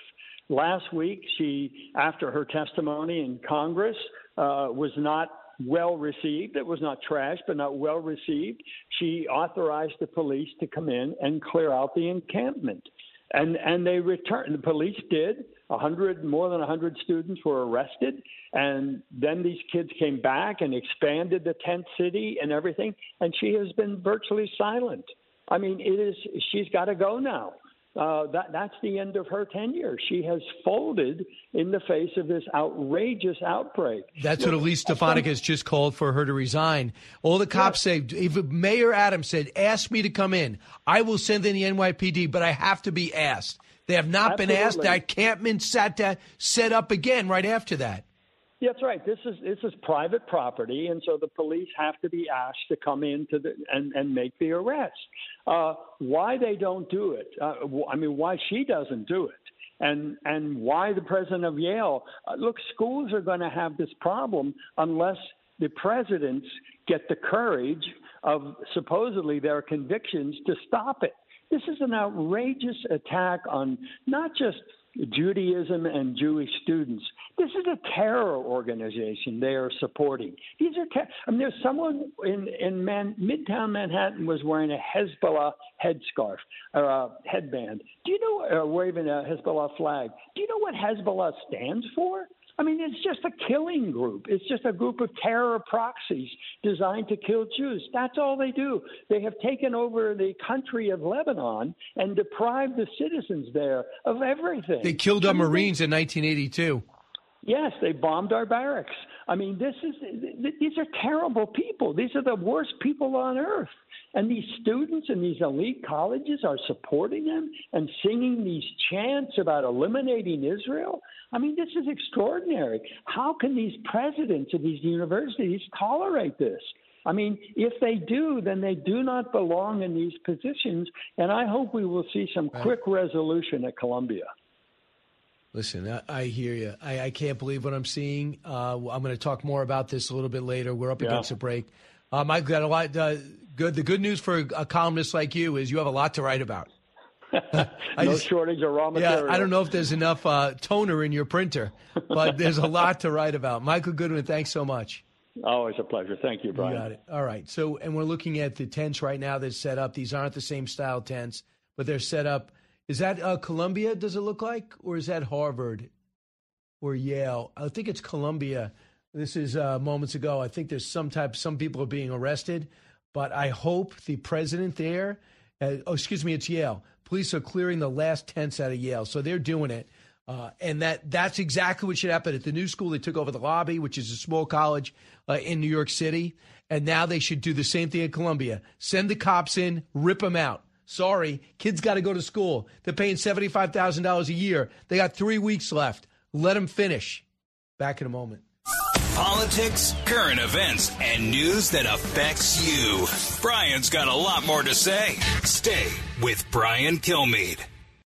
Last week, she, after her testimony in Congress, uh, was not well received. It was not trash, but not well received. She authorized the police to come in and clear out the encampment. And and they returned. The police did. A hundred, more than a hundred students were arrested, and then these kids came back and expanded the tent city and everything. And she has been virtually silent. I mean, it is. She's got to go now. Uh, that that's the end of her tenure. She has folded in the face of this outrageous outbreak. That's what Elise Stefanik has just called for her to resign. All the cops yeah. say, if Mayor Adams said, ask me to come in, I will send in the N Y P D, but I have to be asked. They have not Absolutely. been asked. That encampment sat to, set up again right after that. Yeah, that's right. This is this is private property, and so the police have to be asked to come in to the, and, and make the arrest. Uh, why they don't do it, uh, I mean, why she doesn't do it, and and why the president of Yale, uh, look, schools are going to have this problem unless the presidents get the courage of supposedly their convictions to stop it. This is an outrageous attack on not just Judaism and Jewish students. This is a terror organization they are supporting. These are, ter- I mean, there's someone in in Man- Midtown Manhattan was wearing a Hezbollah headscarf or a headband. Do you know, uh, waving a Hezbollah flag? Do you know what Hezbollah stands for? I mean, it's just a killing group. It's just a group of terror proxies designed to kill Jews. That's all they do. They have taken over the country of Lebanon and deprived the citizens there of everything. They killed our Marines in nineteen eighty-two. Yes, they bombed our barracks. I mean, this is these are terrible people. These are the worst people on earth. And these students in these elite colleges are supporting them and singing these chants about eliminating Israel. I mean, this is extraordinary. How can these presidents of these universities tolerate this? I mean, if they do, then they do not belong in these positions. And I hope we will see some quick resolution at Columbia. Listen, I, I hear you. I, I can't believe what I'm seeing. Uh, I'm going to talk more about this a little bit later. We're up yeah. against a break. Um, I've got a lot. Uh, good. The good news for a columnist like you is you have a lot to write about. no just, shortage of raw material. Yeah, I don't know if there's enough uh, toner in your printer, but there's a lot to write about. Michael Goodwin, thanks so much. Always a pleasure. Thank you, Brian. You got it. All right. So, and we're looking at the tents right now that's set up. These aren't the same style tents, but they're set up. Is that uh, Columbia, does it look like? Or is that Harvard or Yale? I think it's Columbia. This is uh, moments ago. I think there's some type, some people are being arrested, but I hope the president there, uh, oh, excuse me, it's Yale. Police are clearing the last tents out of Yale. So they're doing it. Uh, and that that's exactly what should happen. At the new school, they took over the lobby, which is a small college uh, in New York City. And now they should do the same thing at Columbia. Send the cops in, rip them out. Sorry, kids got to go to school. They're paying seventy-five thousand dollars a year. They got three weeks left. Let them finish. Back in a moment. Politics, current events, and news that affects you. Brian's got a lot more to say. Stay with Brian Kilmeade.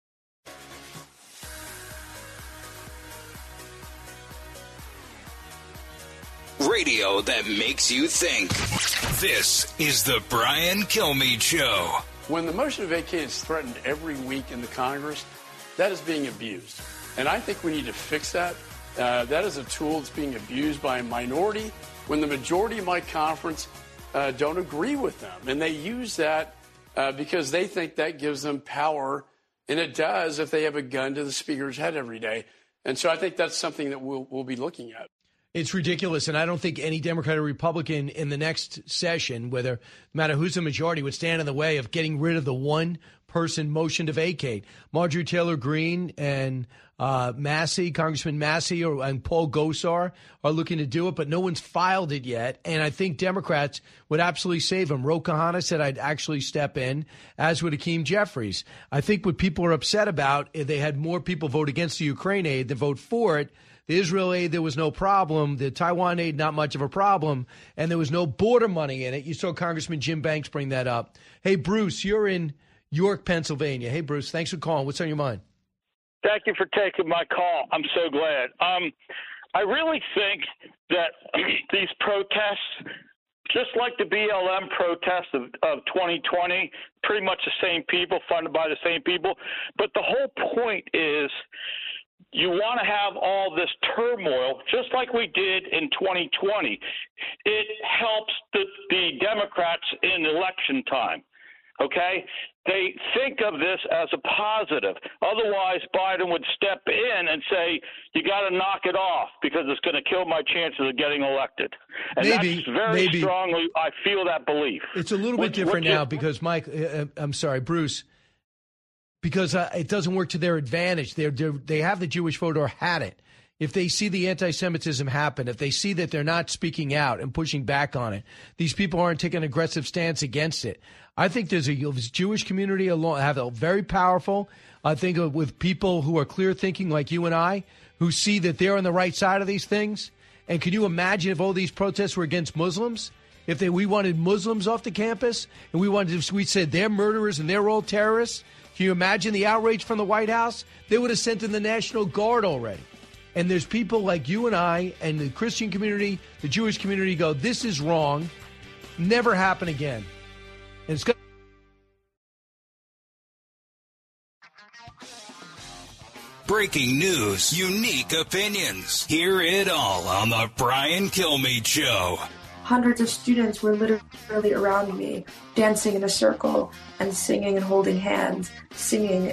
Radio that makes you think. This is the Brian Kilmeade Show. When the motion to vacate is threatened every week in the Congress, that is being abused. And I think we need to fix that. Uh, that is a tool that's being abused by a minority when the majority of my conference uh, don't agree with them. And they use that uh, because they think that gives them power. And it does if they have a gun to the speaker's head every day. And so I think that's something that we'll, we'll be looking at. It's ridiculous, and I don't think any Democrat or Republican in the next session, whether no matter who's the majority, would stand in the way of getting rid of the one-person motion to vacate. Marjorie Taylor Greene and uh, Massey, Congressman Massey or, and Paul Gosar are looking to do it, but no one's filed it yet, and I think Democrats would absolutely save them. Ro Khanna said I'd actually step in, as would Hakeem Jeffries. I think what people are upset about, if they had more people vote against the Ukraine aid than vote for it. The Israel aid, there was no problem. The Taiwan aid, not much of a problem. And there was no border money in it. You saw Congressman Jim Banks bring that up. Hey, Bruce, you're in York, Pennsylvania. Hey, Bruce, thanks for calling. What's on your mind? Thank you for taking my call. I'm so glad. Um, I really think that these protests, just like the B L M protests of, of twenty twenty, pretty much the same people, funded by the same people. But the whole point is you want to have all this turmoil, just like we did in twenty twenty. It helps the, the Democrats in election time, okay? They think of this as a positive. Otherwise, Biden would step in and say, you got to knock it off because it's going to kill my chances of getting elected. And maybe, that's very maybe. strongly, I feel that belief. It's a little bit What- different what you- now because, Mike, uh, I'm sorry, Bruce, because uh, it doesn't work to their advantage. They're, they're, they have the Jewish vote or had it. If they see the anti-Semitism happen, if they see that they're not speaking out and pushing back on it, these people aren't taking an aggressive stance against it. I think there's a Jewish community alone have a very powerful. I think uh, with people who are clear thinking like you and I, who see that they're on the right side of these things. And can you imagine if all these protests were against Muslims? If they we wanted Muslims off the campus and we wanted to, we said they're murderers and they're all terrorists. Can you imagine the outrage from the White House? They would have sent in the National Guard already. And there's people like you and I and the Christian community, the Jewish community go, this is wrong. Never happen again. And it's going Breaking news, unique opinions. Hear it all on the Brian Kilmeade Show. Hundreds of students were literally around me, dancing in a circle and singing and holding hands, singing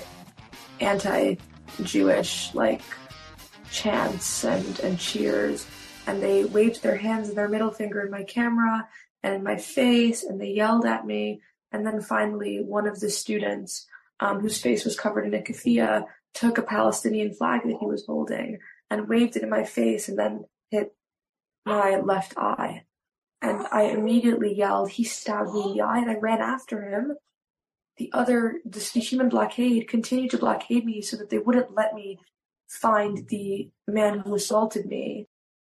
anti-Jewish, like, chants and, and cheers. And they waved their hands and their middle finger in my camera and in my face, and they yelled at me. And then finally, one of the students, um, whose face was covered in a keffiyeh, took a Palestinian flag that he was holding and waved it in my face and then hit my left eye. And I immediately yelled, he stabbed me in the eye, and I ran after him. The other, the human blockade continued to blockade me so that they wouldn't let me find the man who assaulted me.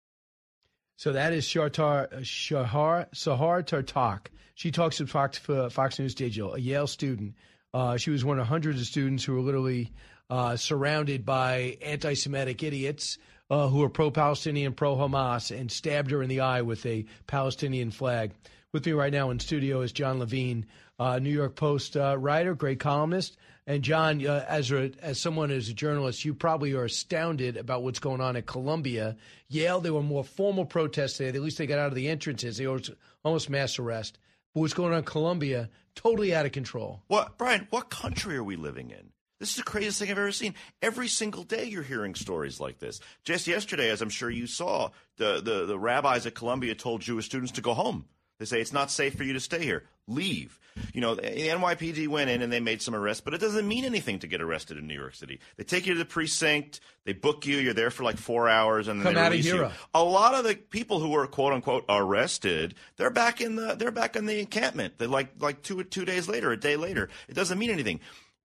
So that is Shartar, Shahar, Sahar Tartak. She talks to Fox, Fox News Digital, a Yale student. Uh, she was one of hundreds of students who were literally uh, surrounded by anti-Semitic idiots uh, who are pro-Palestinian, pro-Hamas, and stabbed her in the eye with a Palestinian flag. With me right now in studio is John Levine, uh, New York Post uh, writer, great columnist. And John, uh, as a, as someone as a journalist, you probably are astounded about what's going on at Columbia. Yale, there were more formal protests there. At least they got out of the entrances. They were almost mass arrest. But what's going on in Columbia, totally out of control. What, Brian, what country are we living in? This is the craziest thing I've ever seen. Every single day you're hearing stories like this. Just yesterday, as I'm sure you saw, the, the, the rabbis at Columbia told Jewish students to go home. They say it's not safe for you to stay here. Leave. You know, the N Y P D went in and they made some arrests, but it doesn't mean anything to get arrested in New York City. They take you to the precinct, they book you, you're there for like four hours, and then Come they out a release you. hero. A lot of the people who were quote unquote arrested, they're back in the they're back in the encampment. They're like like two two days later, a day later. It doesn't mean anything.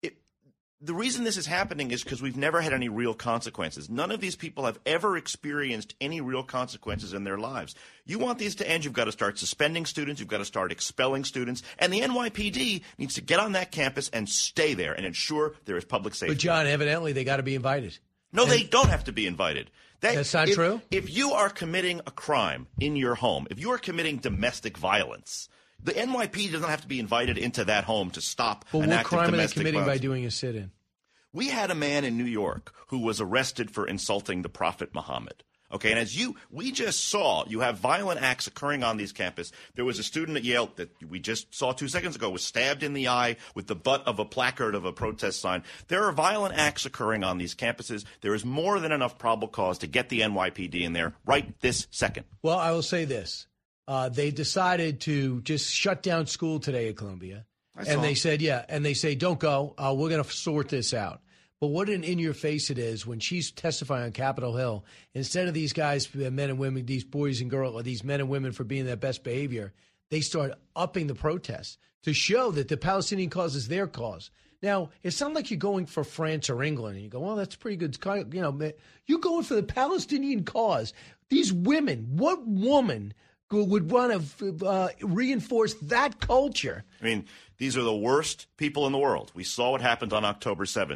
The reason this is happening is because we've never had any real consequences. None of these people have ever experienced any real consequences in their lives. You want these to end, you've got to start suspending students, you've got to start expelling students, and the N Y P D needs to get on that campus and stay there and ensure there is public safety. But, John, evidently they got to be invited. No, And- they don't have to be invited. They, That's not if, true? If you are committing a crime in your home, if you are committing domestic violence, the N Y P D doesn't have to be invited into that home to stop But an what act crime of are they domestic committing violence. by doing a sit-in? We had a man in New York who was arrested for insulting the Prophet Muhammad. Okay, and as you we just saw, you have violent acts occurring on these campuses. There was a student at Yale that we just saw two seconds ago was stabbed in the eye with the butt of a placard of a protest sign. There are violent acts occurring on these campuses. There is more than enough probable cause to get the N Y P D in there right this second. Well, I will say this. Uh, they decided to just shut down school today at Columbia. I saw. And they said, yeah, and they say, don't go. Uh, we're going to sort this out. But what an in-your-face it is when she's testifying on Capitol Hill. Instead of these guys, men and women, these boys and girls, or these men and women for being their best behavior, they start upping the protests to show that the Palestinian cause is their cause. Now, it's not like you're going for France or England, and you go, well, that's pretty good. You know, you're going for the Palestinian cause. These women, what woman would want to uh, reinforce that culture? I mean, these are the worst people in the world. We saw what happened on October seventh.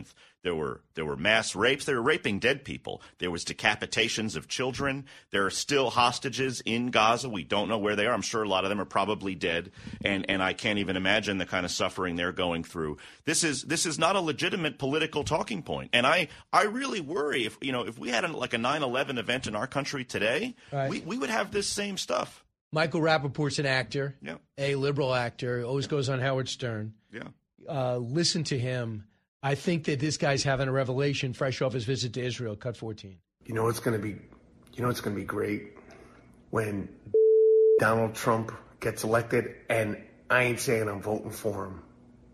There were there were mass rapes. They were raping dead people. There was decapitations of children. There are still hostages in Gaza. We don't know where they are. I'm sure a lot of them are probably dead, and, and I can't even imagine the kind of suffering they're going through. This is this is not a legitimate political talking point, and I, I really worry if you know if we had a, like a nine eleven event in our country today, Right. we, we would have this same stuff. Michael Rappaport's an actor, Yeah. a liberal actor, always goes on Howard Stern. Yeah. Uh, listen to him. I think that this guy's having a revelation fresh off his visit to Israel. Cut fourteen. You know it's going to be, you know it's going to be great when Donald Trump gets elected, and I ain't saying I'm voting for him,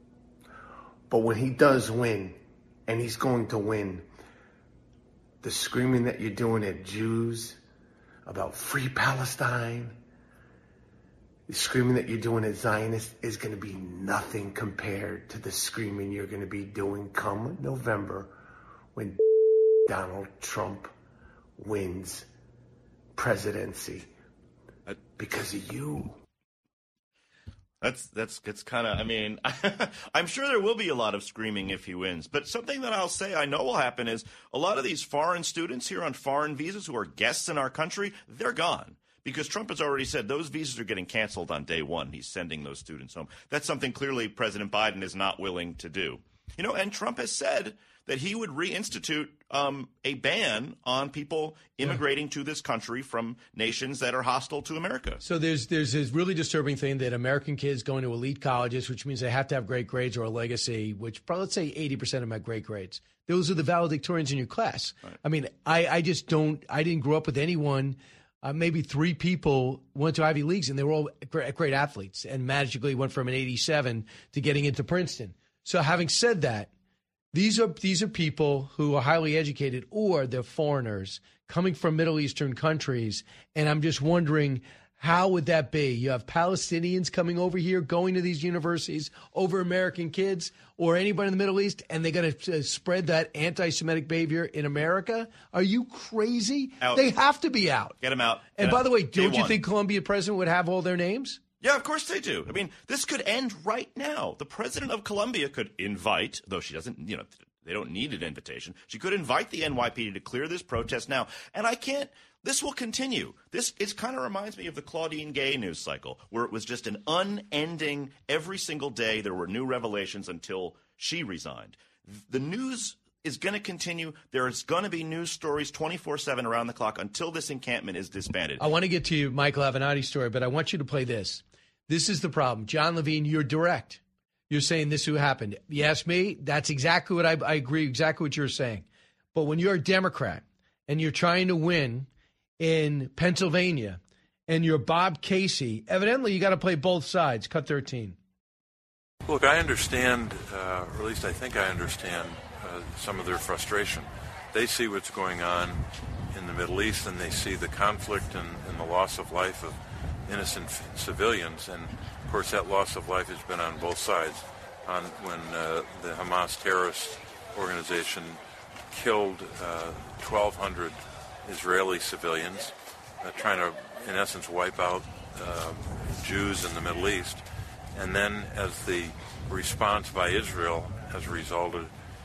but when he does win, and he's going to win, the screaming that you're doing at Jews about free Palestine, the screaming that you're doing at Zionists is going to be nothing compared to the screaming you're going to be doing come November when Donald Trump wins presidency because of you. That's that's it's kind of. I mean, I'm sure there will be a lot of screaming if he wins. But something that I'll say I know will happen is a lot of these foreign students here on foreign visas who are guests in our country, they're gone. Because Trump has already said those visas are getting canceled on day one. He's sending those students home. That's something clearly President Biden is not willing to do. You know, and Trump has said that he would reinstitute um, a ban on people immigrating to this country from nations that are hostile to America. So there's there's this really disturbing thing that American kids going to elite colleges, which means they have to have great grades or a legacy, which probably, let's say eighty percent of them have great grades. Those are the valedictorians in your class. Right. I mean, I, I just don't – I didn't grow up with anyone – Uh, maybe three people went to Ivy Leagues, and they were all great, great athletes and magically went from an eighty-seven to getting into Princeton. So having said that, these are these are people who are highly educated or they're foreigners coming from Middle Eastern countries, and I'm just wondering, how would that be? You have Palestinians coming over here, going to these universities over American kids or anybody in the Middle East, and they're going to uh, spread that anti-Semitic behavior in America? Are you crazy? Out. They have to be out. Get them out. And Get by the way, Day don't you one. think Colombia president would have all their names? Yeah, of course they do. I mean, this could end right now. The president of Colombia could invite, though she doesn't, you know, they don't need an invitation. She could invite the N Y P D to clear this protest now. And I can't. This will continue. This it kind of reminds me of the Claudine Gay news cycle, where it was just an unending, every single day there were new revelations until she resigned. The news is going to continue. There is going to be news stories twenty-four seven around the clock until this encampment is disbanded. I want to get to you, Michael Avenatti's story, but I want you to play this. This is the problem. John Levine, you're direct. You're saying this is who happened. You ask me, that's exactly what I, I agree, exactly what you're saying. But when you're a Democrat and you're trying to win in Pennsylvania and you're Bob Casey, evidently you got to play both sides. Cut thirteen. Look, I understand, uh, or at least I think I understand uh, some of their frustration. They see what's going on in the Middle East, and they see the conflict and, and the loss of life of innocent f- civilians. And, of course, that loss of life has been on both sides. On when uh, the Hamas terrorist organization killed uh, twelve hundred Israeli civilians, uh, trying to, in essence, wipe out uh, Jews in the Middle East. And then as the response by Israel has resulted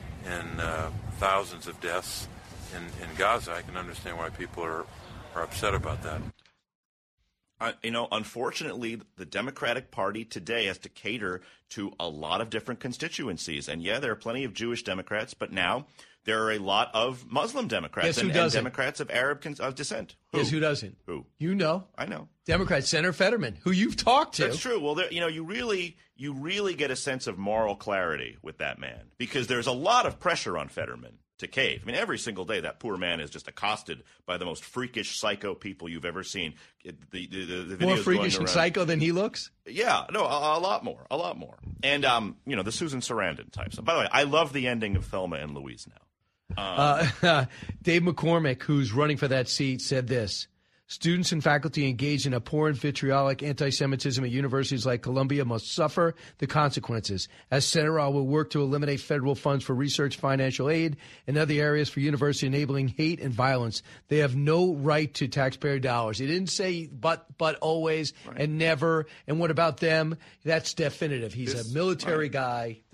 in uh, thousands of deaths in, in Gaza, I can understand why people are, are upset about that. Uh, you know, unfortunately, the Democratic Party today has to cater to a lot of different constituencies. And, yeah, there are plenty of Jewish Democrats, but now there are a lot of Muslim Democrats Guess who and, and doesn't? Democrats of Arab con- of descent. Who? Guess who doesn't? Who? You know. I know. Democrat Senator Fetterman, who you've talked to. That's true. Well, there, you know, you really, you really get a sense of moral clarity with that man because there's a lot of pressure on Fetterman to cave. I mean, every single day that poor man is just accosted by the most freakish psycho people you've ever seen. It, the, the, the, the More videos freakish going and around. psycho than he looks? Yeah, no, a, a lot more, a lot more. And, um, you know, the Susan Sarandon types. By the way, I love the ending of Thelma and Louise now. Um, Uh, Dave McCormick, who's running for that seat, said this. Students and faculty engaged in abhorrent, vitriolic anti-Semitism at universities like Columbia must suffer the consequences. As Senator, I will work to eliminate federal funds for research, financial aid, and other areas for university enabling hate and violence. They have no right to taxpayer dollars. He didn't say but, but always, right. and never. And what about them? That's definitive. He's This, a military right. guy. Right.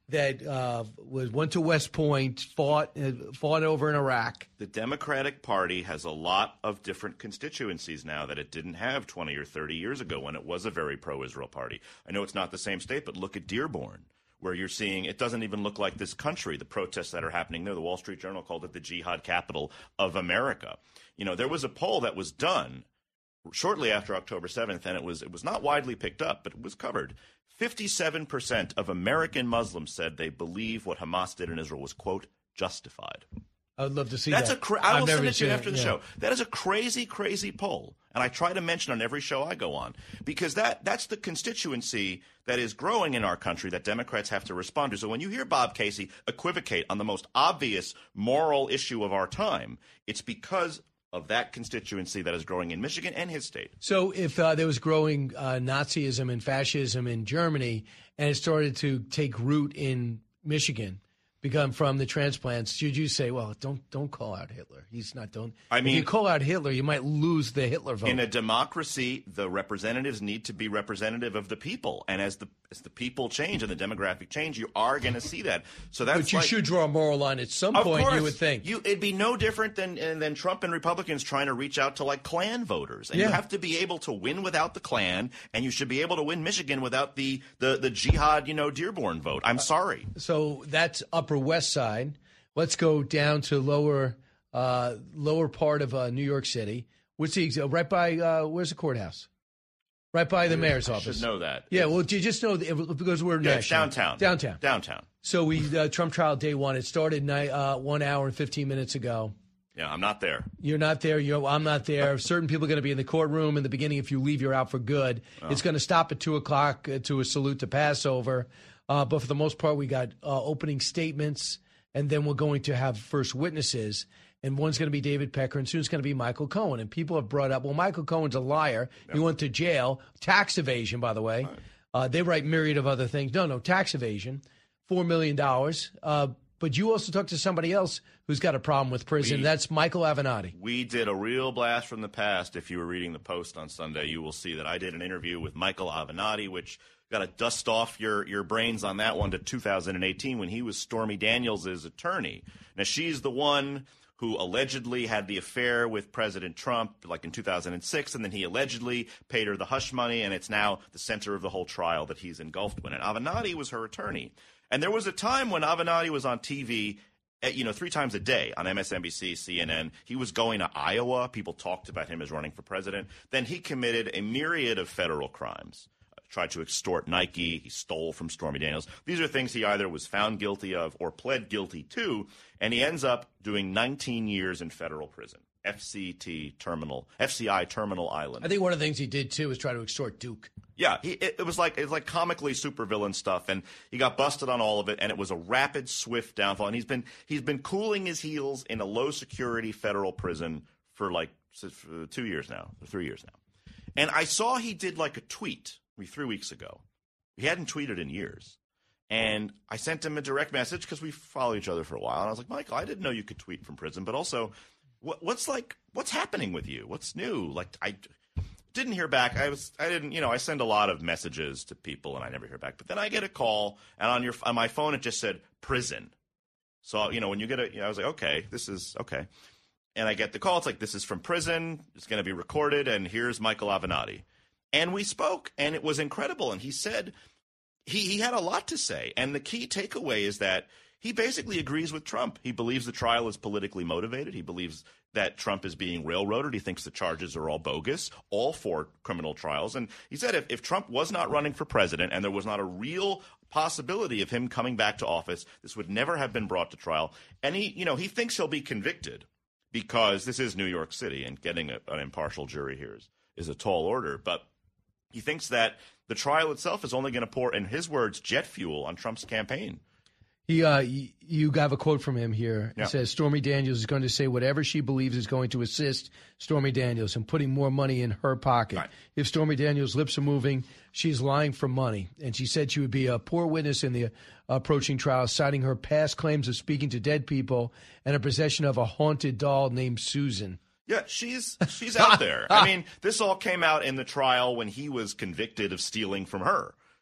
that uh, was went to West Point, fought uh, fought over in Iraq. The Democratic Party has a lot of different constituencies now that it didn't have twenty or thirty years ago when it was a very pro-Israel party. I know it's not the same state, but look at Dearborn, where you're seeing it doesn't even look like this country, the protests that are happening there. The Wall Street Journal called it the jihad capital of America. You know, there was a poll that was done shortly after October seventh, and it was it was not widely picked up, but it was covered. fifty-seven percent of American Muslims said they believe what Hamas did in Israel was, quote, justified. I would love to see That's that. a cra- I I've will never send it to you seen after the yeah. show. That is a crazy, crazy poll. And I try to mention on every show I go on because that that's the constituency that is growing in our country that Democrats have to respond to. So when you hear Bob Casey equivocate on the most obvious moral issue of our time, it's because of that constituency that is growing in Michigan and his state. So if uh, there was growing uh, Nazism and fascism in Germany and it started to take root in Michigan, become from the transplants, should you say, well, don't don't call out Hitler? He's not don't. I mean, if you call out Hitler, you might lose the Hitler vote. In a democracy, the representatives need to be representative of the people, and as the as the people change and the demographic change, you are going to see that. So that's but you like, should draw a moral line at some of point. course, You would think you it'd be no different than than Trump and Republicans trying to reach out to like Klan voters, and Yeah. you have to be able to win without the Klan, and you should be able to win Michigan without the the the jihad, you know, Dearborn vote. I'm sorry. so. That's Upper West Side. Let's go down to lower uh, lower part of uh, New York City. What's the ex- right by uh, where's the courthouse? Right by the mayor's I office. should know that. Yeah, well, you just know that because we're Yeah, it's national. downtown. Downtown. Downtown. So we uh, Trump trial day one. It started ni- uh, one hour and fifteen minutes ago. Yeah, I'm not there. You're not there. You're, I'm not there. Certain people are going to be in the courtroom in the beginning. If you leave, you're out for good. Oh. It's going to stop at two o'clock uh, to a salute to Passover. Uh, but for the most part, we got uh, opening statements, and then we're going to have first witnesses. And one's going to be David Pecker, and soon it's going to be Michael Cohen. And people have brought up, well, Michael Cohen's a liar. He went to jail. Tax evasion, by the way. Uh, they write myriad of other things. No, no, tax evasion, four million dollars. Uh, but you also talked to somebody else who's got a problem with prison. We- That's Michael Avenatti. We did a real blast from the past. If you were reading the Post on Sunday, you will see that I did an interview with Michael Avenatti, which got to dust off your, your brains on that one to two thousand eighteen when he was Stormy Daniels' attorney. Now, she's the one who allegedly had the affair with President Trump, like in two thousand six, and then he allegedly paid her the hush money, and it's now the center of the whole trial that he's engulfed in. And Avenatti was her attorney. And there was a time when Avenatti was on T V, at, you know, three times a day on M S N B C, C N N. He was going to Iowa. People talked about him as running for president. Then he committed a myriad of federal crimes. Tried to extort Nike. He stole from Stormy Daniels. These are things he either was found guilty of or pled guilty to, and he ends up doing nineteen years in federal prison. F C T Terminal, F C I Terminal Island. I think one of the things he did, too, was try to extort Duke. Yeah, he, it, it was like it was like comically supervillain stuff, and he got busted on all of it, and it was a rapid, swift downfall. And he's been he's been cooling his heels in a low security federal prison for like for two years now, or three years now. And I saw he did like a tweet three weeks ago. He hadn't tweeted in years. And I sent him a direct message because we follow each other for a while. And I was like, Michael, I didn't know you could tweet from prison, but also what, what's like, what's happening with you? What's new? Like, I didn't hear back. I was, I didn't, you know, I send a lot of messages to people and I never hear back. But then I get a call and on your, on my phone, it just said prison. So, you know, when you get a, you know, I was like, okay, this is okay. And I get the call. It's like, this is from prison. It's going to be recorded. And here's Michael Avenatti. And we spoke, and it was incredible. And he said he, he had a lot to say. And the key takeaway is that he basically agrees with Trump. He believes the trial is politically motivated. He believes that Trump is being railroaded. He thinks the charges are all bogus, all four criminal trials. And he said if, if Trump was not running for president and there was not a real possibility of him coming back to office, this would never have been brought to trial. And he, you know, he thinks he'll be convicted because this is New York City, and getting a, an impartial jury here is, is a tall order. But he thinks that the trial itself is only going to pour, in his words, jet fuel on Trump's campaign. He, uh, y- you have a quote from him here. It Yeah. says, Stormy Daniels is going to say whatever she believes is going to assist Stormy Daniels in putting more money in her pocket. Right. If Stormy Daniels' lips are moving, she's lying for money. And she said she would be a poor witness in the uh, approaching trial, citing her past claims of speaking to dead people and her possession of a haunted doll named Susan. Yeah, she's she's out there. I mean, this all came out in the trial when he was convicted of stealing from her.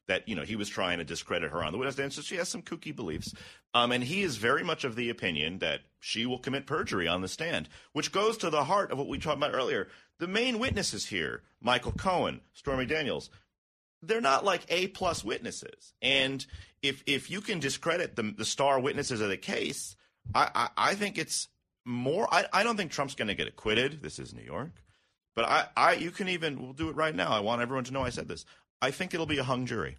that, you know, he was trying to discredit her on the witness stand, so she has some kooky beliefs. Um, and he is very much of the opinion that she will commit perjury on the stand, which goes to the heart of what we talked about earlier. The main witnesses here, Michael Cohen, Stormy Daniels, they're not like A-plus witnesses. And if if you can discredit the, the star witnesses of the case, I, I, I think it's more – I I don't think Trump's going to get acquitted. This is New York. But I, I you can even – we'll do it right now. I want everyone to know I said this. I think it'll be a hung jury.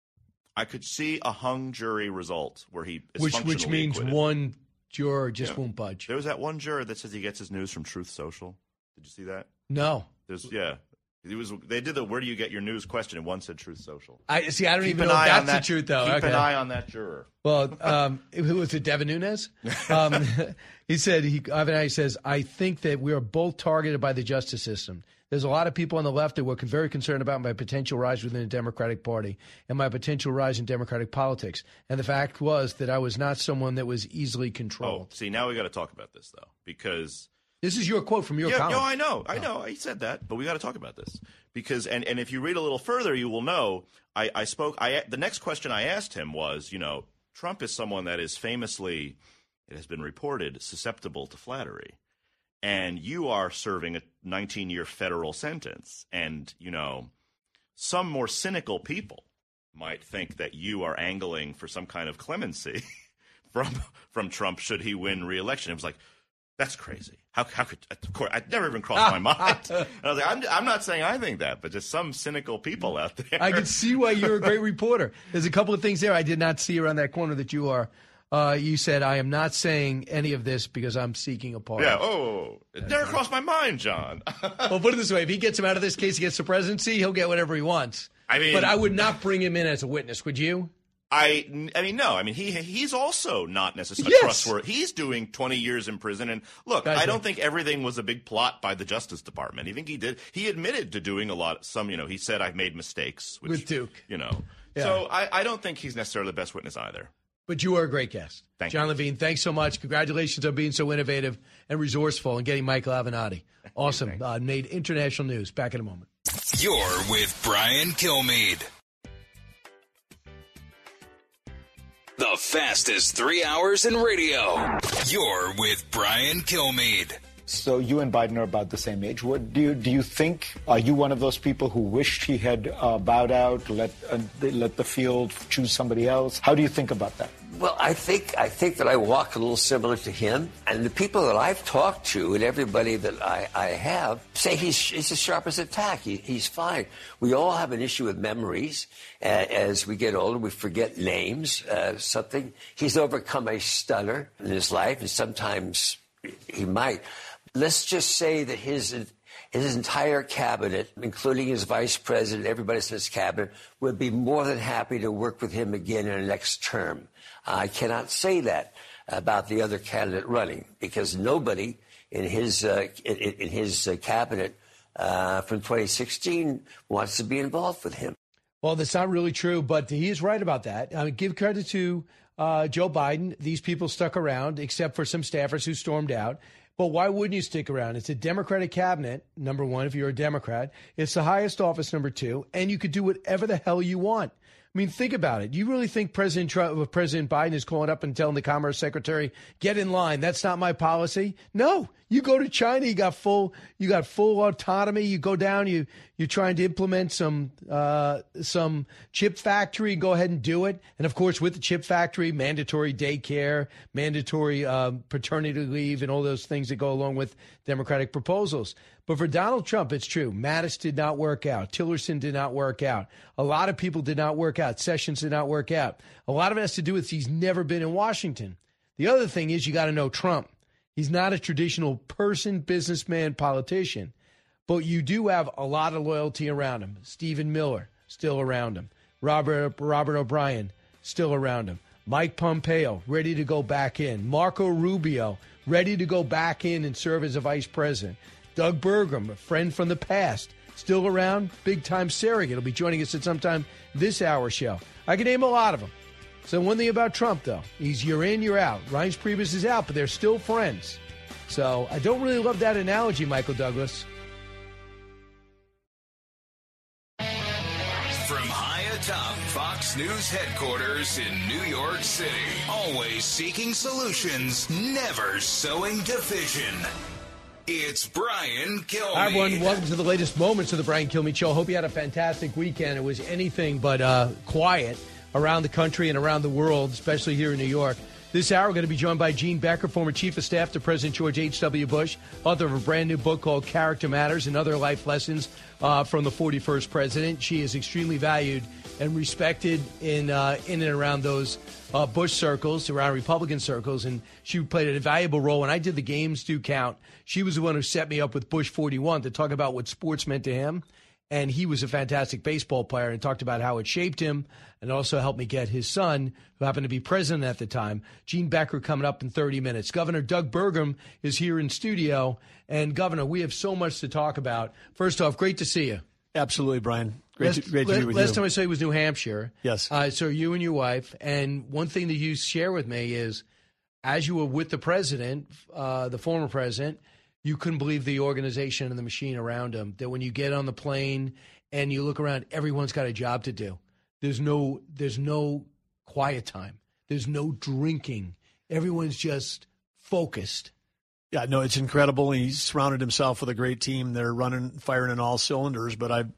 I could see a hung jury result where he is Which functionally which means acquitted. one juror just Yeah. won't budge. There was that one juror that says he gets his news from Truth Social. Did you see that? No. There's yeah. It was they did the where do you get your news question and one said Truth Social. I see. I don't Keep even an know if eye on that's the that- truth, though. Keep Okay. an eye on that juror. Well, um, who was it? Devin Nunes. Um, he said he Ivan I says I think that we are both targeted by the justice system. There's a lot of people on the left that were very concerned about my potential rise within the Democratic Party and my potential rise in Democratic politics. And the fact was that I was not someone that was easily controlled. Oh, see, now we got to talk about this though, because This is your quote from your yeah, column. no, I know, I know, I said that, but we got to talk about this because, and, and if you read a little further, you will know. I, I spoke. I the next question I asked him was, you know, Trump is someone that is famously, it has been reported, susceptible to flattery. And you are serving a nineteen-year federal sentence. And, you know, some more cynical people might think that you are angling for some kind of clemency from from Trump should he win re-election. It was like, that's crazy. How, how could – of course, I'd never even crossed my mind. And I was like, I'm, I'm not saying I think that, but just some cynical people out there. I can see why you're a great reporter. There's a couple of things there I did not see around that corner that you are. Uh, you said, I am not saying any of this because I'm seeking a pardon. Yeah, oh, it never crossed my mind, John. Well, put it this way. If he gets him out of this case against the presidency, he'll get whatever he wants. I mean, but I would not bring him in as a witness, would you? I, I mean, no. I mean, he he's also not necessarily Yes. trustworthy. He's doing twenty years in prison. And look, Gotcha. I don't think everything was a big plot by the Justice Department. I think he did. He admitted to doing a lot. Some, you know, he said, I've made mistakes. Which, With Duke. You know. Yeah. So I, I don't think he's necessarily the best witness either. But you are a great guest. Thank John you. Levine, thanks so much. Congratulations on being so innovative and resourceful and getting Michael Avenatti. Awesome. Uh, made international news. Back in a moment. You're with Brian Kilmeade. The fastest three hours in radio. You're with Brian Kilmeade. So you and Biden are about the same age. What do you do? You think are you one of those people who wished he had uh, bowed out, let uh, let the field choose somebody else? How do you think about that? Well, I think I think that I walk a little similar to him, and the people that I've talked to and everybody that I, I have say he's he's as sharp as a tack. He, he's fine. We all have an issue with memories. Uh, as we get older, we forget names. Uh, something he's overcome a stutter in his life, and sometimes he might. Let's just say that his his entire cabinet, including his vice president, everybody in his cabinet, would be more than happy to work with him again in the next term. I cannot say that about the other candidate running because nobody in his uh, in, in his uh, cabinet uh, from twenty sixteen wants to be involved with him. Well, that's not really true, but he is right about that. I mean, give credit to uh, Joe Biden. These people stuck around, except for some staffers who stormed out. But why wouldn't you stick around? It's a Democratic cabinet, number one, if you're a Democrat. It's the highest office, number two, and you could do whatever the hell you want. I mean, think about it. You really think President Trump, President Biden is calling up and telling the Commerce Secretary, get in line? That's not my policy. No, you go to China, you got full, you got full autonomy. You go down, you you're trying to implement some uh, some chip factory. Go ahead and do it. And of course, with the chip factory, mandatory daycare, mandatory um, paternity leave, and all those things that go along with Democratic proposals. But for Donald Trump, it's true. Mattis did not work out. Tillerson did not work out. A lot of people did not work out. Sessions did not work out. A lot of it has to do with he's never been in Washington. The other thing is you got to know Trump. He's not a traditional person, businessman, politician. But you do have a lot of loyalty around him. Stephen Miller, still around him. Robert Robert O'Brien, still around him. Mike Pompeo, ready to go back in. Marco Rubio, ready to go back in and serve as a vice president. Doug Burgum, a friend from the past, still around, big-time surrogate. He'll be joining us at some time this hour show. I can name a lot of them. So one thing about Trump, though, he's you're in, you're out. Reince Priebus is out, but they're still friends. So I don't really love that analogy, Michael Douglas. From high atop Fox News headquarters in New York City. Always seeking solutions, never sowing division. It's Brian Kilmeade. Hi, everyone. Welcome to the latest moments of the Brian Kilmeade Show. Hope you had a fantastic weekend. It was anything but uh, quiet around the country and around the world, especially here in New York. This hour, we're going to be joined by Jean Becker, former chief of staff to President George H W. Bush, author of a brand new book called Character Matters and Other Life Lessons uh, from the forty-first President. She is extremely valued and respected in uh, in and around those uh, Bush circles, around Republican circles, and she played a valuable role. When I did the games do count, she was the one who set me up with Bush forty-one to talk about what sports meant to him. And he was a fantastic baseball player and talked about how it shaped him and also helped me get his son, who happened to be president at the time, Jean Becker, coming up in thirty minutes. Governor Doug Burgum is here in studio. And, Governor, we have so much to talk about. First off, great to see you. Absolutely, Brian. Great, last, to, great to be with last you. Last time I saw you was New Hampshire. Yes. Uh, so you and your wife. And one thing that you share with me is, as you were with the president, uh, the former president, you couldn't believe the organization and the machine around him, that when you get on the plane and you look around, everyone's got a job to do. There's no there's no quiet time. There's no drinking. Everyone's just focused. Yeah, no, it's incredible. He's surrounded himself with a great team. They're running, firing in all cylinders. But I,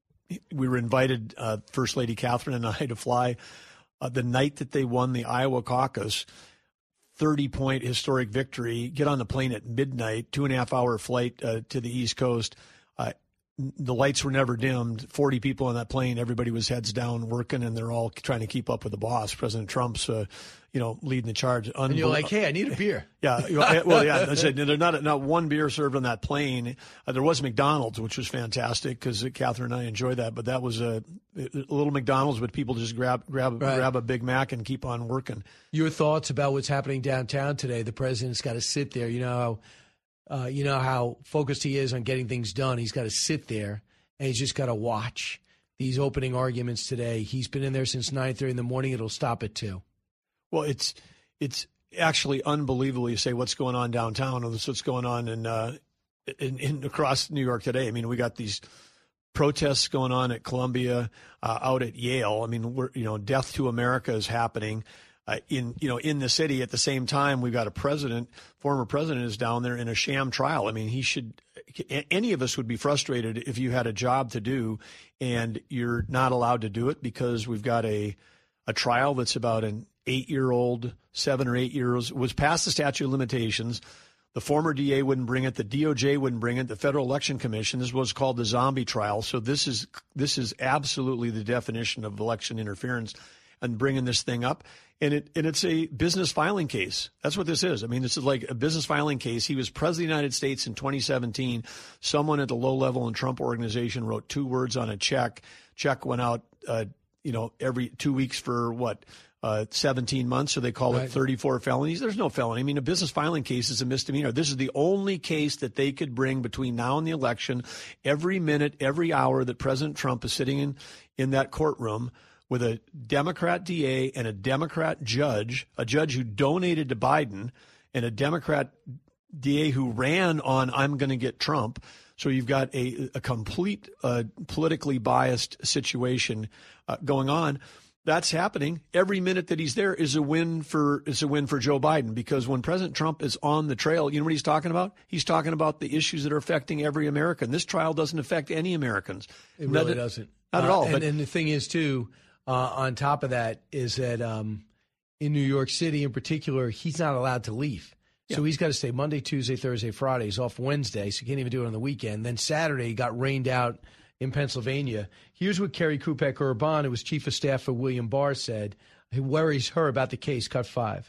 we were invited, uh, First Lady Catherine and I, to fly uh, the night that they won the Iowa caucus. thirty-point historic victory, get on the plane at midnight, two-and-a-half-hour flight uh, to the East Coast. Uh, the lights were never dimmed, forty people on that plane. Everybody was heads down working, and they're all trying to keep up with the boss. President Trump's, uh, you know, leading the charge. Unbel- and you're like, hey, I need a beer. Yeah, well, yeah. I said, there's not, not one beer served on that plane. Uh, there was McDonald's, which was fantastic because Catherine and I enjoy that. But that was a, a little McDonald's, but people just grab grab Right. grab a Big Mac and keep on working. Your thoughts about what's happening downtown today? The president's got to sit there. You know how, uh, you know how focused he is on getting things done. He's got to sit there, and he's just got to watch these opening arguments today. He's been in there since nine thirty in the morning. It'll stop at two. Well, it's it's actually unbelievable. You say what's going on downtown, and what's going on in, uh, in in across New York today. I mean, we got these protests going on at Columbia, uh, out at Yale. I mean, we're you know, Death to America is happening uh, in you know in the city. At the same time, we've got a president, former president, is down there in a sham trial. I mean, he should. Any of us would be frustrated if you had a job to do and you're not allowed to do it because we've got a a trial that's about an eight-year-old, seven or eight years, was past the statute of limitations. The former D A wouldn't bring it. The D O J wouldn't bring it. The Federal Election Commission. This was called the zombie trial. So this is this is absolutely the definition of election interference and bringing this thing up. And it and it's a business filing case. That's what this is. I mean, this is like a business filing case. He was president of the United States in twenty seventeen. Someone at the low level in Trump organization wrote two words on a check. Check went out, uh, you know, every two weeks for what? Uh, seventeen months, so they call Right. it thirty-four felonies. There's no felony. I mean, a business filing case is a misdemeanor. This is the only case that they could bring between now and the election. Every minute, every hour that President Trump is sitting in, in that courtroom with a Democrat D A and a Democrat judge, a judge who donated to Biden, and a Democrat D A who ran on I'm going to get Trump. So you've got a, a complete uh, politically biased situation uh, going on. That's happening. Every minute that he's there is a win for is a win for Joe Biden, because when President Trump is on the trail, you know what he's talking about? He's talking about the issues that are affecting every American. This trial doesn't affect any Americans. It really Not- doesn't. Not at Uh, all. and, but and the thing is, too, uh, on top of that, is that um, in New York City in particular, he's not allowed to leave. So he's got to stay Monday, Tuesday, Thursday, Friday. He's off Wednesday, so he can't even do it on the weekend. Then Saturday, he got rained out in Pennsylvania. Here's what Kerry Kupek-Urban, who was chief of staff for William Barr, said. He worries her about the case. Cut five.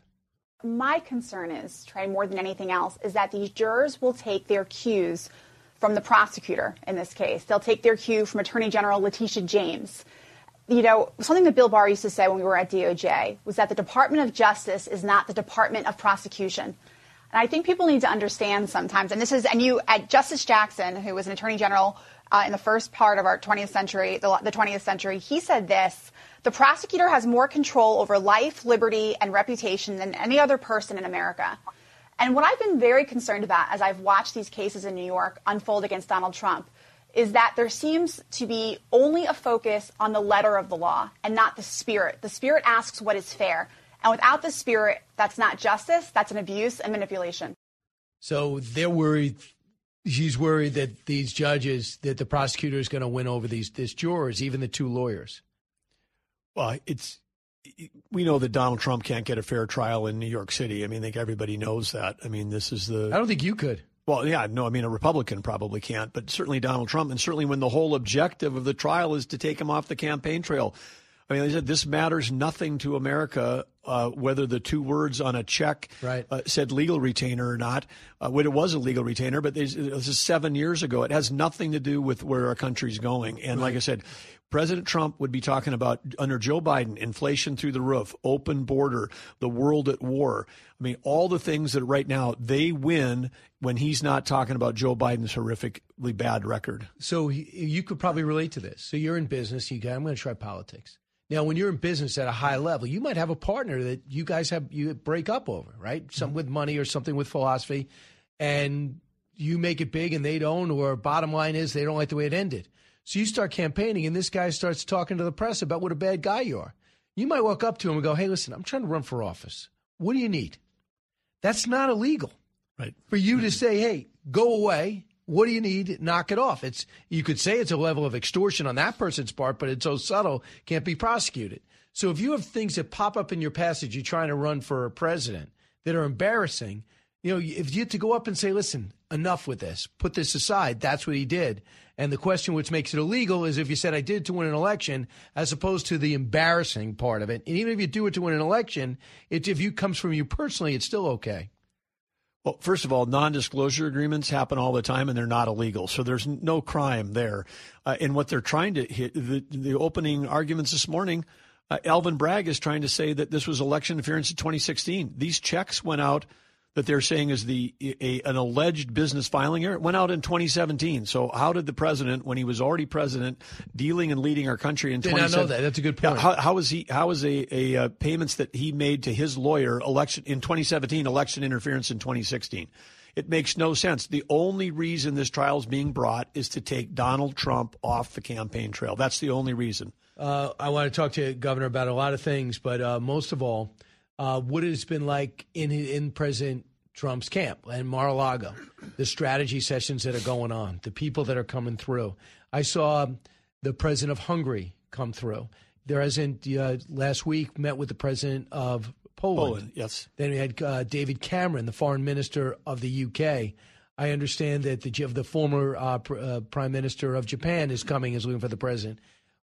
My concern is, Trey, more than anything else, is that these jurors will take their cues from the prosecutor in this case. They'll take their cue from Attorney General Letitia James. You know, something that Bill Barr used to say when we were at D O J was that the Department of Justice is not the Department of Prosecution. And I think people need to understand sometimes, and this is, and you, at Justice Jackson, who was an Attorney General uh, in the first part of our twentieth century, the, the twentieth century, he said this: the prosecutor has more control over life, liberty, and reputation than any other person in America. And what I've been very concerned about as I've watched these cases in New York unfold against Donald Trump is that there seems to be only a focus on the letter of the law and not the spirit. The spirit asks what is fair. And without the spirit, that's not justice, that's an abuse and manipulation. So they're worried, she's worried that these judges, that the prosecutor is going to win over these, these jurors, even the two lawyers. Well, it's, we know that Donald Trump can't get a fair trial in New York City. I mean, I think everybody knows that. I mean, this is the... I don't think you could. Well, yeah, no, I mean, a Republican probably can't, but certainly Donald Trump, and certainly when the whole objective of the trial is to take him off the campaign trail. I mean, they said this matters nothing to America, uh, whether the two words on a check right. uh, said legal retainer or not. Uh, when it was a legal retainer, but this is seven years ago. It has nothing to do with where our country's going. And right. like I said, President Trump would be talking about, under Joe Biden, inflation through the roof, open border, the world at war. I mean, all the things that right now they win when he's not talking about Joe Biden's horrifically bad record. So he, you could probably relate to this. So you're in business. You go, I'm going to try politics. Now, when you're in business at a high level, you might have a partner that you guys have you break up over, right? Some mm-hmm. with money or something with philosophy, and you make it big and they don't, or bottom line is they don't like the way it ended. So you start campaigning, and this guy starts talking to the press about what a bad guy you are. You might walk up to him and go, hey, listen, I'm trying to run for office. What do you need? That's not illegal. Right. For you to say, hey, go away. What do you need? Knock it off. It's you could say it's a level of extortion on that person's part, but it's so subtle, can't be prosecuted. So if you have things that pop up in your passage, you're trying to run for a president that are embarrassing, you know, if you have to go up and say, listen, enough with this, put this aside, that's what he did. And the question which makes it illegal is if you said I did to win an election, as opposed to the embarrassing part of it. And even if you do it to win an election, it, if it comes from you personally, it's still okay. Well, first of all, non-disclosure agreements happen all the time, and they're not illegal. So there's no crime there. Uh, and what they're trying to hit, the, the opening arguments this morning, uh, Alvin Bragg is trying to say that this was election interference in twenty sixteen. These checks went out that they're saying is the a, an alleged business filing error. It went out in twenty seventeen. So how did the president, when he was already president, dealing and leading our country in twenty seventeen? Did not know that. That's a good point. How, how is he? How is a, a uh, payments that he made to his lawyer election in twenty seventeen, election interference in twenty sixteen? It makes no sense. The only reason this trial is being brought is to take Donald Trump off the campaign trail. That's the only reason. Uh, I want to talk to you, Governor, about a lot of things, but uh, most of all, uh, what it's been like in in President Trump's camp and Mar-a-Lago, the strategy sessions that are going on, the people that are coming through. I saw the president of Hungary come through. There hasn't, uh, last week, met with the president of Poland. Poland, yes. Then we had uh, David Cameron, the foreign minister of the U K. I understand that the, the former uh, pr- uh, prime minister of Japan is coming, is looking for the president.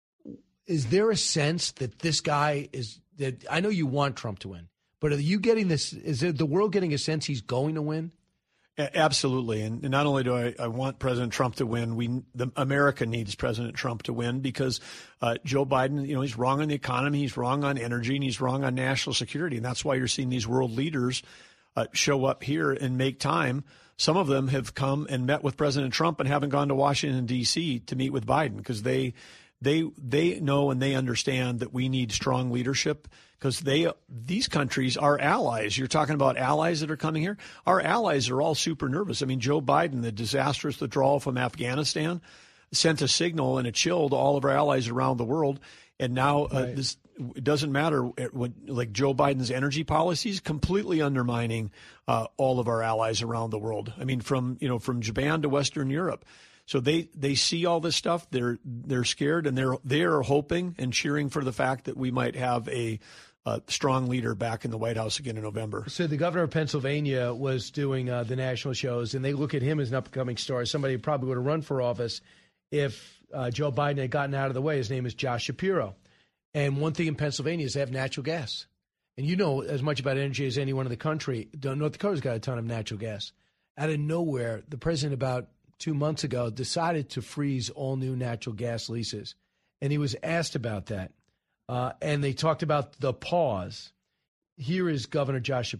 Is there a sense that this guy is, that I know you want Trump to win, but are you getting this? Is it the world getting a sense he's going to win? Absolutely, and not only do I, I want President Trump to win, we the, America needs President Trump to win because uh, Joe Biden, you know, he's wrong on the economy, he's wrong on energy, and he's wrong on national security, and that's why you're seeing these world leaders uh, show up here and make time. Some of them have come and met with President Trump and haven't gone to Washington, D C to meet with Biden because they. They they know and they understand that we need strong leadership because they these countries are allies. You're talking about allies that are coming here. Our allies are all super nervous. I mean, Joe Biden, the disastrous withdrawal from Afghanistan, sent a signal and a chill to all of our allies around the world. And now uh, right. this it doesn't matter what, like Joe Biden's energy policies completely undermining uh, all of our allies around the world. I mean, from you know from Japan to Western Europe. So they, they see all this stuff. They're they're scared, and they're they're hoping and cheering for the fact that we might have a, a strong leader back in the White House again in November. So the governor of Pennsylvania was doing uh, the national shows, and they look at him as an up-and-coming star, somebody who probably would have run for office if uh, Joe Biden had gotten out of the way. His name is Josh Shapiro. And one thing in Pennsylvania is they have natural gas. And you know as much about energy as anyone in the country. North Dakota's got a ton of natural gas. Out of nowhere, the president about two months ago decided to freeze all new natural gas leases. And he was asked about that. Uh, and they talked about the pause. Here is Governor Josh Shapiro.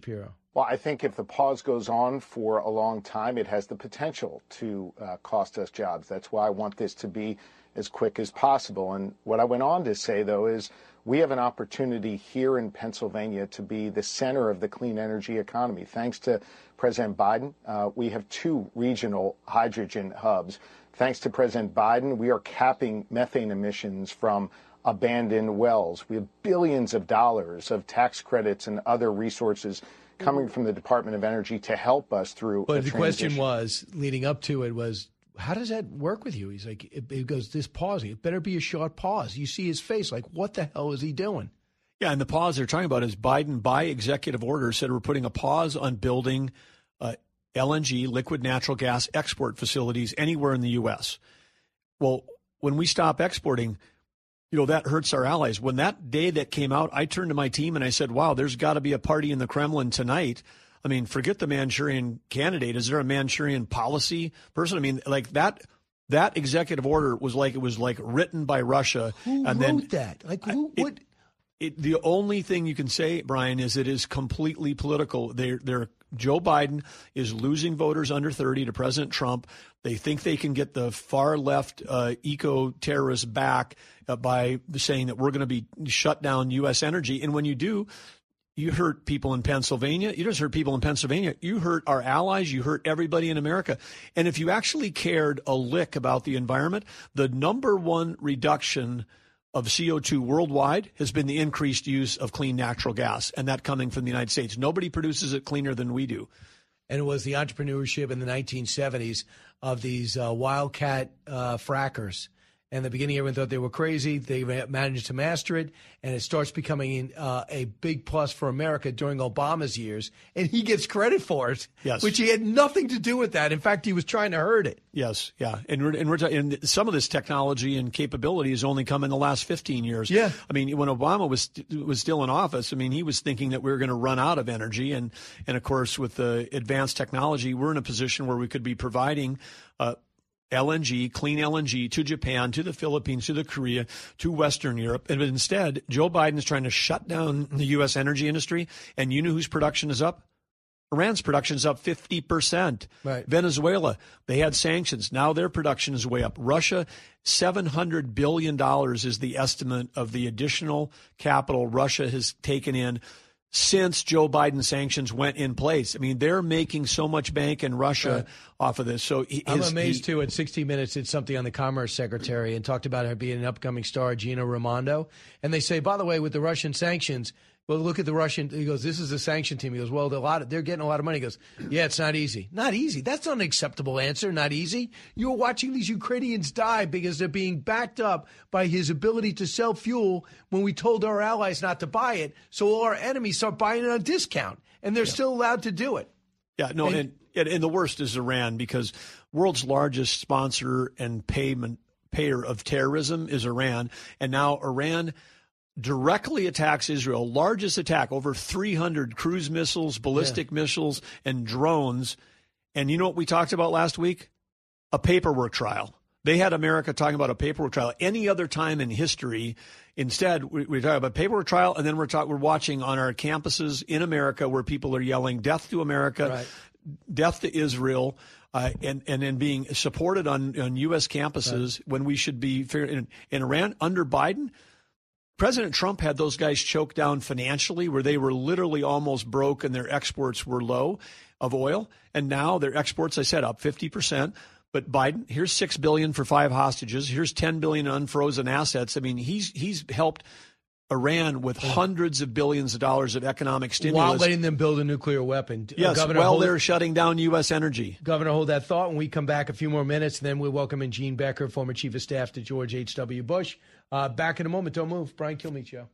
Well, I think if the pause goes on for a long time, it has the potential to uh, cost us jobs. That's why I want this to be as quick as possible. And what I went on to say, though, is we have an opportunity here in Pennsylvania to be the center of the clean energy economy. Thanks to President Biden, uh, we have two regional hydrogen hubs. Thanks to President Biden, we are capping methane emissions from abandoned wells. We have billions of dollars of tax credits and other resources coming from the Department of Energy to help us through. But the transition. question was, leading up to it, was, how does that work with you? He's like, it, it goes, this pause, it better be a short pause. You see his face, like, what the hell is he doing? Yeah, and the pause they're talking about is Biden, by executive order, said we're putting a pause on building uh, L N G, liquid natural gas export facilities anywhere in the U S. Well, when we stop exporting, you know, that hurts our allies. When that day that came out, I turned to my team and I said, wow, there's got to be a party in the Kremlin tonight. I mean, forget the Manchurian candidate. Is there a Manchurian policy person? I mean, like that that executive order was like, it was like written by Russia. Who and wrote then, that? Like, who it, would? It, the only thing you can say, Brian, is it is completely political. They're, they're, Joe Biden is losing voters under thirty to President Trump. They think they can get the far left uh, eco-terrorists back uh, by saying that we're going to be shut down U S energy. And when you do, you hurt people in Pennsylvania. You just hurt people in Pennsylvania. You hurt our allies. You hurt everybody in America. And if you actually cared a lick about the environment, the number one reduction of C O two worldwide has been the increased use of clean natural gas, and that coming from the United States. Nobody produces it cleaner than we do. And it was the entrepreneurship in the nineteen seventies of these uh, wildcat uh, frackers. And in the beginning, everyone thought they were crazy. They managed to master it, and it starts becoming uh, a big plus for America during Obama's years. And he gets credit for it, yes, which he had nothing to do with that. In fact, he was trying to hurt it. Yes, yeah. And, we're, and, we're, and some of this technology and capability has only come in the last fifteen years. Yeah. I mean, when Obama was was still in office, I mean, he was thinking that we were going to run out of energy. And, and, of course, with the advanced technology, we're in a position where we could be providing uh, L N G, clean L N G to Japan, to the Philippines, to the Korea, to Western Europe. And instead, Joe Biden is trying to shut down the U S energy industry. And you know whose production is up? Iran's production is up fifty percent. Right. Venezuela, they had sanctions. Now their production is way up. Russia, seven hundred billion dollars is the estimate of the additional capital Russia has taken in since Joe Biden sanctions went in place. I mean, they're making so much bank in Russia right. off of this. So his, I'm amazed, he, too, at sixty minutes did something on the Commerce Secretary and talked about her being an upcoming star, Gina Raimondo. And they say, by the way, with the Russian sanctions, well, look at the Russian. He goes, this is a sanction team. He goes, well, a lot of, they're getting a lot of money. He goes, yeah, it's not easy. Not easy. That's not an acceptable answer. Not easy. You're watching these Ukrainians die because they're being backed up by his ability to sell fuel when we told our allies not to buy it. So all our enemies start buying it on discount, and they're yeah. still allowed to do it. Yeah, no, and, and, and the worst is Iran, because world's largest sponsor and payment payer of terrorism is Iran. And now Iran directly attacks Israel, largest attack, over three hundred cruise missiles, ballistic yeah. missiles, and drones. And you know what we talked about last week? A paperwork trial. They had America talking about a paperwork trial. Any other time in history, instead, we, we talk about paperwork trial, and then we're talk, we're watching on our campuses in America where people are yelling death to America, right. death to Israel. Uh, and, and then being supported on, on U S campuses right. when we should be fair. In, in Iran, under Biden, President Trump had those guys choked down financially, where they were literally almost broke and their exports were low of oil. And now their exports, I said, up fifty percent. But Biden, here's six billion dollars for five hostages. Here's ten billion dollars unfrozen assets. I mean, he's he's helped Iran with hundreds of billions of dollars of economic stimulus. While letting them build a nuclear weapon. Yes, uh, Governor, while hold, they're shutting down U S energy. Governor, hold that thought. When we come back, a few more minutes, and then we'll welcome in Gene Becker, former chief of staff to George H W. Bush. Uh, back in a moment. Don't move. Brian Kilmeade Show.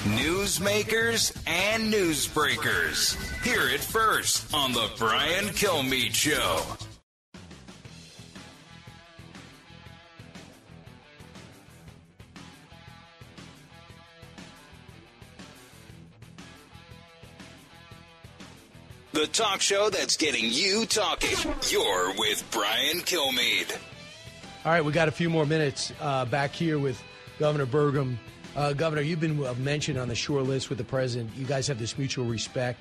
Newsmakers and newsbreakers. Hear it first on the Brian Kilmeade Show. The talk show that's getting you talking. You're with Brian Kilmeade. All right, we got a few more minutes uh, back here with Governor Burgum. Uh, Governor, you've been mentioned on the short list with the president. You guys have this mutual respect.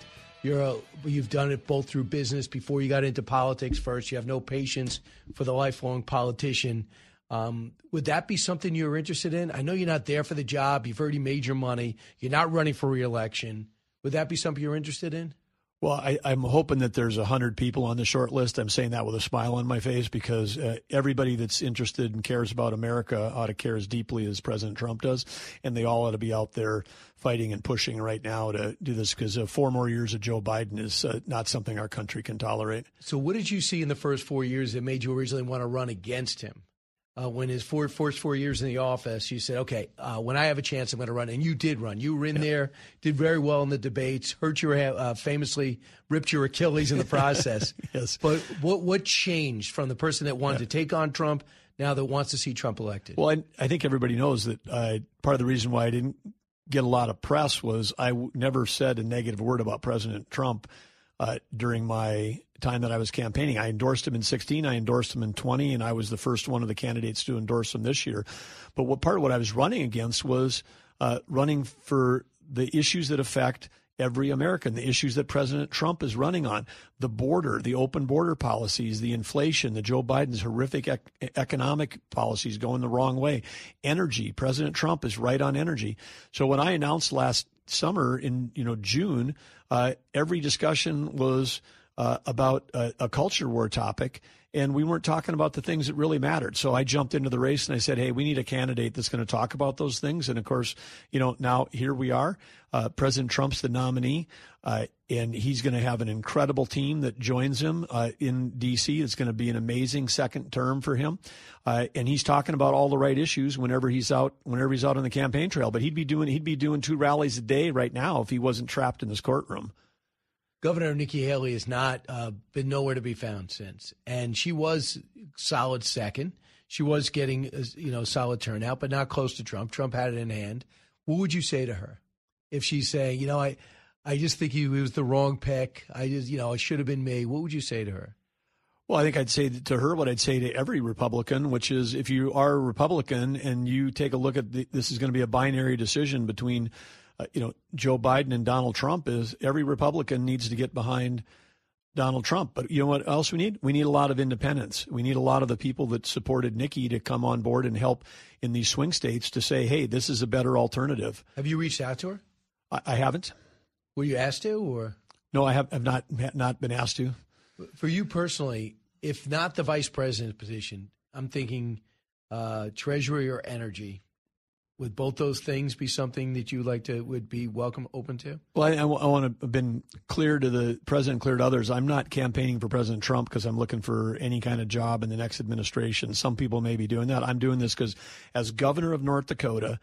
You're a, you've done it both through business before you got into politics first. You have no patience for the lifelong politician. Um, would that be something you're interested in? I know you're not there for the job. You've already made your money. You're not running for re-election. Would that be something you're interested in? Well, I, I'm hoping that there's one hundred people on the short list. I'm saying that with a smile on my face because uh, everybody that's interested and cares about America ought to care as deeply as President Trump does, and they all ought to be out there fighting and pushing right now to do this because uh, four more years of Joe Biden is uh, not something our country can tolerate. So what did you see in the first four years that made you originally want to run against him? Uh, when his four, first four years in the office, you said, okay, uh, when I have a chance, I'm going to run. And you did run. You were in yeah. there, did very well in the debates, hurt your, uh, famously ripped your Achilles in the process. Yes. But what what changed from the person that wanted yeah. to take on Trump now that wants to see Trump elected? Well, I, I think everybody knows that uh, part of the reason why I didn't get a lot of press was I w- never said a negative word about President Trump uh, during my time that I was campaigning. I endorsed him in sixteen, I endorsed him in twenty, and I was the first one of the candidates to endorse him this year. But what part of what I was running against was uh, running for the issues that affect every American, the issues that President Trump is running on, the border, the open border policies, the inflation, the Joe Biden's horrific ec- economic policies going the wrong way, energy. President Trump is right on energy. So when I announced last summer in, you know, June, uh, every discussion was Uh, about a, a culture war topic, and we weren't talking about the things that really mattered. So I jumped into the race and I said, hey, we need a candidate that's going to talk about those things. And of course, you know, now here we are. Uh, President Trump's the nominee, uh, and he's going to have an incredible team that joins him uh, in D C. It's going to be an amazing second term for him. Uh, and he's talking about all the right issues whenever he's out, whenever he's out on the campaign trail. But he'd be doing, he'd be doing two rallies a day right now if he wasn't trapped in this courtroom. Governor Nikki Haley has not uh, been nowhere to be found since, and she was solid second. She was getting, you know, solid turnout, but not close to Trump. Trump had it in hand. What would you say to her if she's saying, you know, I, I just think he was the wrong pick. I just, you know, it should have been me. What would you say to her? Well, I think I'd say to her what I'd say to every Republican, which is if you are a Republican and you take a look at the, this is going to be a binary decision between Uh, you know, Joe Biden and Donald Trump, is every Republican needs to get behind Donald Trump. But you know what else we need? We need a lot of independents. We need a lot of the people that supported Nikki to come on board and help in these swing states to say, hey, this is a better alternative. Have you reached out to her? I, I haven't. Were you asked to, or? No, I have, have not, not been asked to. For you personally, if not the vice president position, I'm thinking uh, Treasury or energy. Would both those things be something that you like to would be welcome, open to? Well, I, I want to have been clear to the president, clear to others. I'm not campaigning for President Trump because I'm looking for any kind of job in the next administration. Some people may be doing that. I'm doing this because as governor of North Dakota,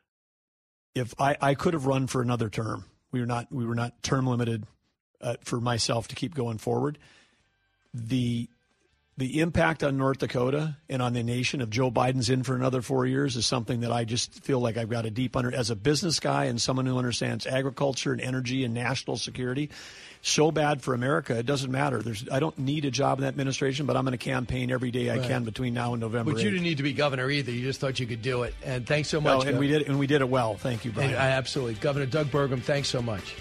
if I, I could have run for another term, we were not we were not term limited uh, for myself to keep going forward. The The impact on North Dakota and on the nation if Joe Biden's in for another four years is something that I just feel like I've got a deep under as a business guy and someone who understands agriculture and energy and national security. So bad for America, it doesn't matter. There's I don't need a job in that administration, but I'm going to campaign every day I right. can between now and November. But you didn't need to be governor either. You just thought you could do it. And thanks so much. No, and Governor. we did and we did it well. Thank you, Brian. And, uh, absolutely, Governor Doug Burgum. Thanks so much.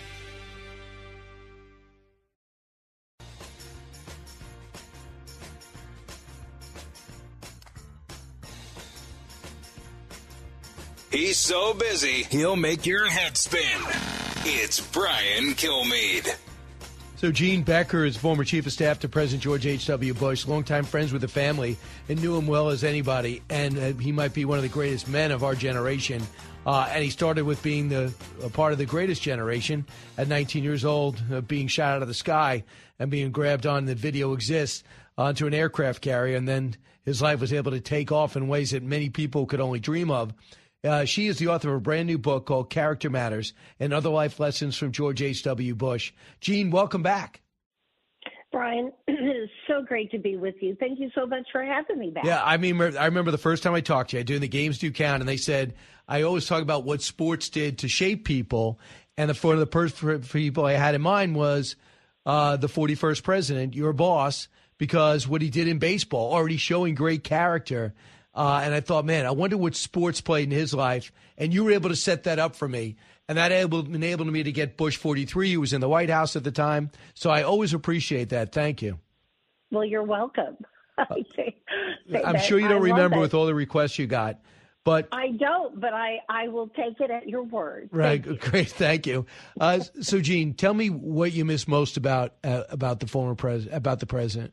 He's so busy, he'll make your head spin. It's Brian Kilmeade. So Gene Becker is former chief of staff to President George H W. Bush, longtime friends with the family, and knew him well as anybody. And uh, he might be one of the greatest men of our generation. Uh, and he started with being the a part of the greatest generation at nineteen years old, uh, being shot out of the sky and being grabbed on, the video exists, onto an aircraft carrier. And then his life was able to take off in ways that many people could only dream of. Uh, she is the author of a brand new book called Character Matters and Other Life Lessons from George H W. Bush. Gene, welcome back. Brian, it is so great to be with you. Thank you so much for having me back. Yeah, I mean, I remember the first time I talked to you, doing the Games Do Count, and they said, I always talk about what sports did to shape people, and the, one of the first people I had in mind was uh, the forty-first president, your boss, because what he did in baseball, already showing great character. Uh, and I thought, man, I wonder what sports played in his life. And you were able to set that up for me. And that able, enabled me to get Bush forty-three, who was in the White House at the time. So I always appreciate that. Thank you. Well, you're welcome. I say, say I'm that. sure you don't I remember love with all the requests you got. But I don't, but I, I will take it at your word. Right. Thank Great. Thank you. Uh, so, Jean, tell me what you miss most about uh, about the former president, about the president.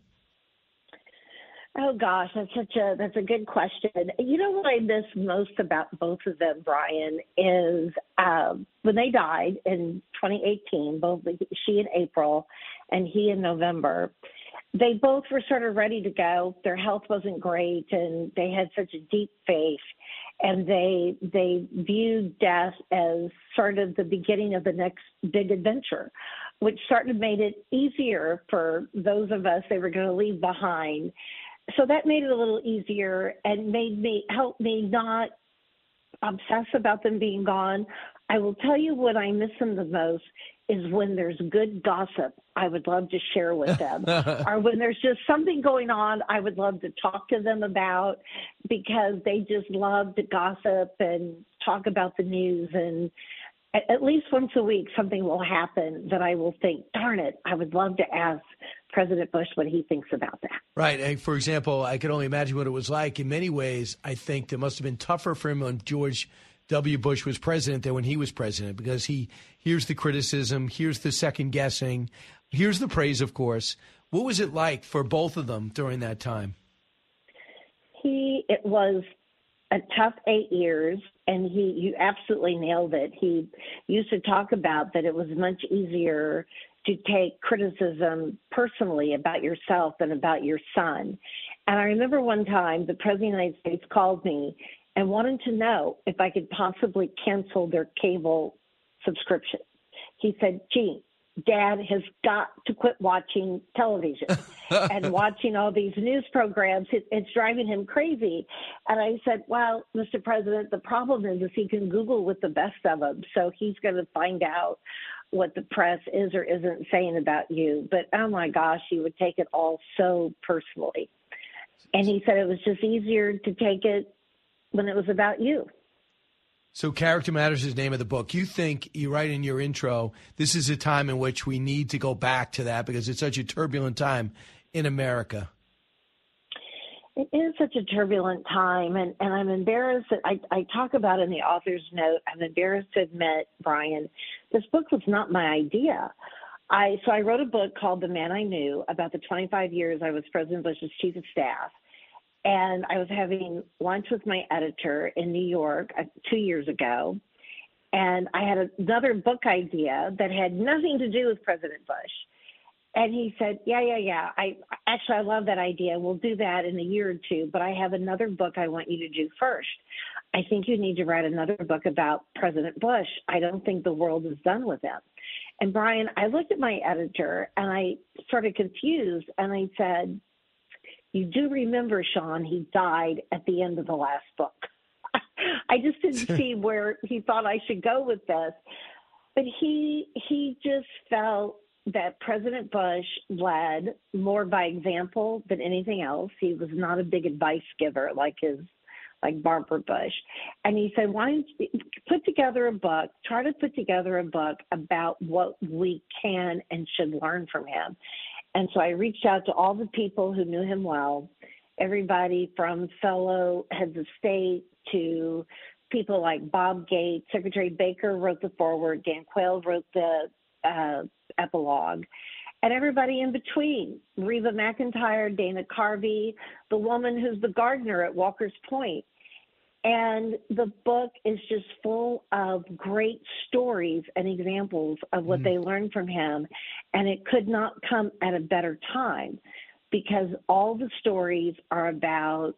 Oh gosh, that's such a that's a good question. You know what I miss most about both of them, Brian, is um, when they died in twenty eighteen, both she in April and he in November. They both were sort of ready to go. Their health wasn't great, and they had such a deep faith. And they they viewed death as sort of the beginning of the next big adventure, which sort of made it easier for those of us they were going to leave behind. So that made it a little easier and made me help me not obsess about them being gone. I will tell you what I miss them the most is when there's good gossip I would love to share with them. Or when there's just something going on I would love to talk to them about, because they just love to gossip and talk about the news. And at, at least once a week something will happen that I will think, darn it, I would love to ask President Bush what he thinks about that. Right. And for example, I can only imagine what it was like. In many ways, I think it must have been tougher for him when George W. Bush was president than when he was president, because he hears the criticism, hears the second guessing, here's the praise, of course. What was it like for both of them during that time? He, it was a tough eight years, and he, you absolutely nailed it. He used to talk about that it was much easier to take criticism personally about yourself than about your son. And I remember one time the President of the United States called me and wanted to know if I could possibly cancel their cable subscription. He said, Gee, Dad has got to quit watching television and watching all these news programs. It, it's driving him crazy. And I said, well, Mister President, the problem is, is he can Google with the best of them. So he's going to find out what the press is or isn't saying about you. But, oh, my gosh, he would take it all so personally. And he said it was just easier to take it when it was about you. So Character Matters is the name of the book. You think, you write in your intro, this is a time in which we need to go back to that because it's such a turbulent time in America. It is such a turbulent time, and, and I'm embarrassed that I, I talk about in the author's note, I'm embarrassed to admit, Brian, this book was not my idea. I So I wrote a book called The Man I Knew about the twenty-five years I was President Bush's chief of staff. And I was having lunch with my editor in New York uh, two years ago, and I had another book idea that had nothing to do with President Bush. And he said, yeah, yeah, yeah. I actually, I love that idea. We'll do that in a year or two, but I have another book I want you to do first. I think you need to write another book about President Bush. I don't think the world is done with him. And Brian, I looked at my editor and I started confused, and I said, you do remember, Sean, he died at the end of the last book. I just didn't see where he thought I should go with this. But he he just felt that President Bush led more by example than anything else. He was not a big advice giver like his like Barbara Bush. And he said, why don't you put together a book, try to put together a book about what we can and should learn from him. And so I reached out to all the people who knew him well, everybody from fellow heads of state to people like Bob Gates. Secretary Baker wrote the foreword, Dan Quayle wrote the uh, epilogue, and everybody in between, Reva McEntire, Dana Carvey, the woman who's the gardener at Walker's Point. And the book is just full of great stories and examples of what mm. they learned from him. And it could not come at a better time, because all the stories are about,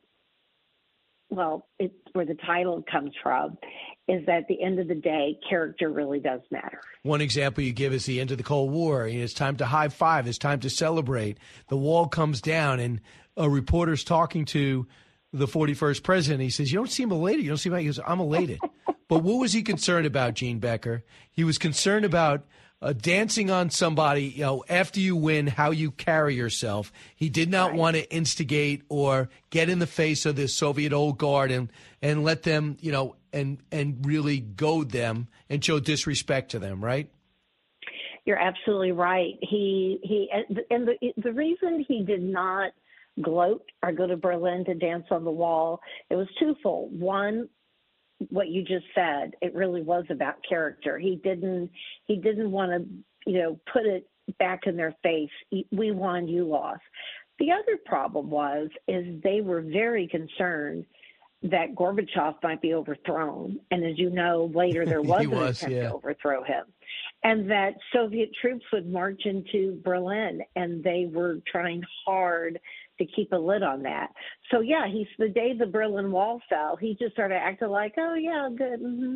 well, it's where the title comes from, is that at the end of the day, character really does matter. One example you give is the end of the Cold War. It's time to high five. It's time to celebrate. The wall comes down, and a reporter's talking to the forty-first president. He says, you don't seem elated. You don't seem like, he goes, I'm elated. But what was he concerned about, Jean Becker? He was concerned about uh, dancing on somebody, you know, after you win, how you carry yourself. He did not right. want to instigate or get in the face of the Soviet old guard and, and let them, you know, and and really goad them and show disrespect to them, right? You're absolutely right. He he and the the reason he did not gloat or go to Berlin to dance on the wall, it was twofold. One, what you just said, it really was about character. He didn't he didn't want to, you know, put it back in their face. We won, you lost. The other problem was is they were very concerned that Gorbachev might be overthrown. And as you know, later there was, was an attempt yeah. to overthrow him. And that Soviet troops would march into Berlin, and they were trying hard to keep a lid on that. So, yeah, he's the day the Berlin Wall fell, he just started acting like, oh, yeah, good. Mm-hmm.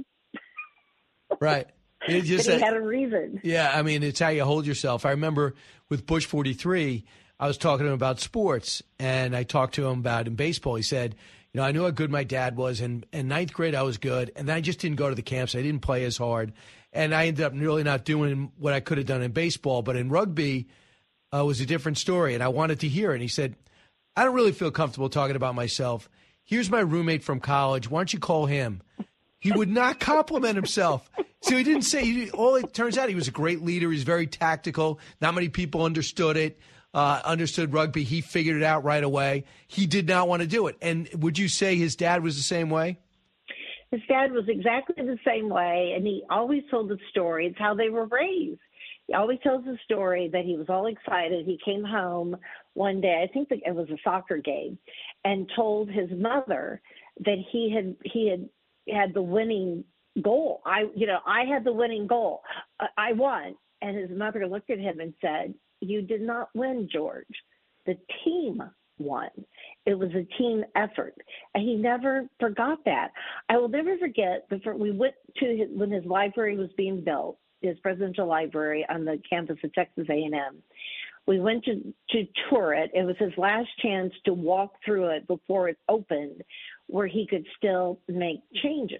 Right. It just, but he had a reason. Yeah, I mean, it's how you hold yourself. I remember with Bush forty-three, I was talking to him about sports, and I talked to him about in baseball. He said, you know, I knew how good my dad was, and in ninth grade I was good, and then I just didn't go to the camps. I didn't play as hard, and I ended up really not doing what I could have done in baseball. But in rugby, uh, was a different story, and I wanted to hear it. And he said, I don't really feel comfortable talking about myself. Here's my roommate from college. Why don't you call him? He would not compliment himself. So he didn't say, he, all it turns out he was a great leader. He's very tactical. Not many people understood it. Uh, understood rugby. He figured it out right away. He did not want to do it. And would you say his dad was the same way? His dad was exactly the same way, and he always told the story. It's how they were raised. He always tells the story that he was all excited. He came home one day, I think it was a soccer game, and told his mother that he had he had had the winning goal. I, you know, I had the winning goal. I won. And his mother looked at him and said, you did not win, George. The team won. It was a team effort. And he never forgot that. I will never forget, the, we went to his, when his library was being built, his presidential library on the campus of Texas A and M. We went to, to tour it. It was his last chance to walk through it before it opened, where he could still make changes.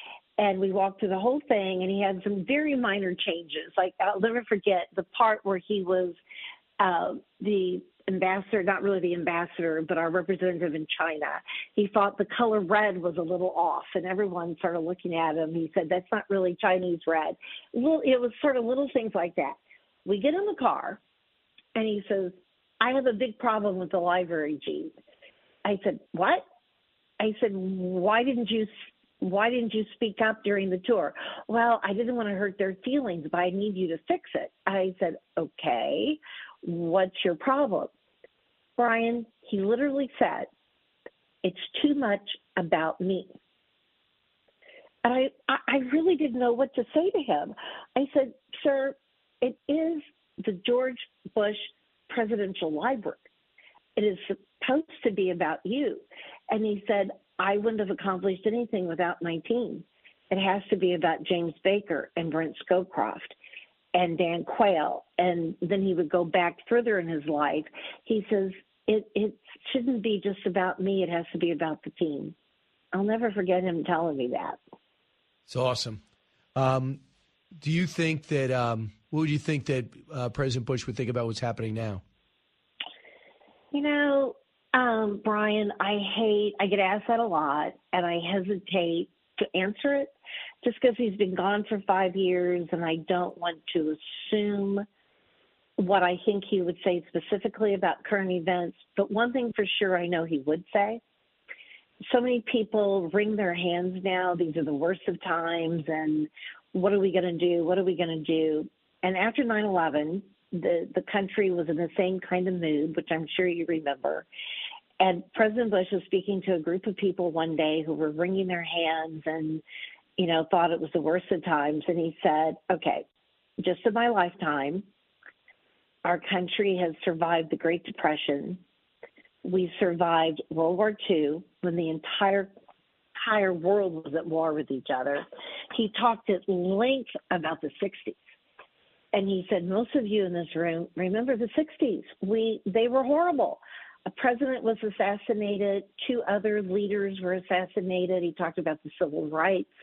And we walked through the whole thing, and he had some very minor changes. Like, I'll never forget the part where he was uh, the ambassador, not really the ambassador, but our representative in China. He thought the color red was a little off, and everyone started looking at him. He said, that's not really Chinese red. Well, it was sort of little things like that. We get in the car, and he says, I have a big problem with the library, Gene. I said, what? I said, why didn't you Why didn't you speak up during the tour? Well, I didn't want to hurt their feelings, but I need you to fix it. I said, okay, what's your problem? Brian, he literally said, it's too much about me. And I, I really didn't know what to say to him. I said, sir, it is the George Bush Presidential Library. It is supposed to be about you. And he said, I wouldn't have accomplished anything without my team. It has to be about James Baker and Brent Scowcroft and Dan Quayle. And then he would go back further in his life. He says, it, it shouldn't be just about me. It has to be about the team. I'll never forget him telling me that. It's awesome. Um, do you think that, um, what would you think that uh, President Bush would think about what's happening now? You know, Um, Brian, I hate, I get asked that a lot, and I hesitate to answer it just because he's been gone for five years, and I don't want to assume what I think he would say specifically about current events. But one thing for sure I know he would say, so many people wring their hands now. These are the worst of times, and what are we going to do? What are we going to do? And after nine eleven, the, the country was in the same kind of mood, which I'm sure you remember. And President Bush was speaking to a group of people one day who were wringing their hands and, you know, thought it was the worst of times. And he said, okay, just in my lifetime, our country has survived the Great Depression. We survived World War Two when the entire entire world was at war with each other. He talked at length about the sixties. And he said, most of you in this room remember the sixties. We they were horrible. A president was assassinated. Two other leaders were assassinated. He talked about the civil rights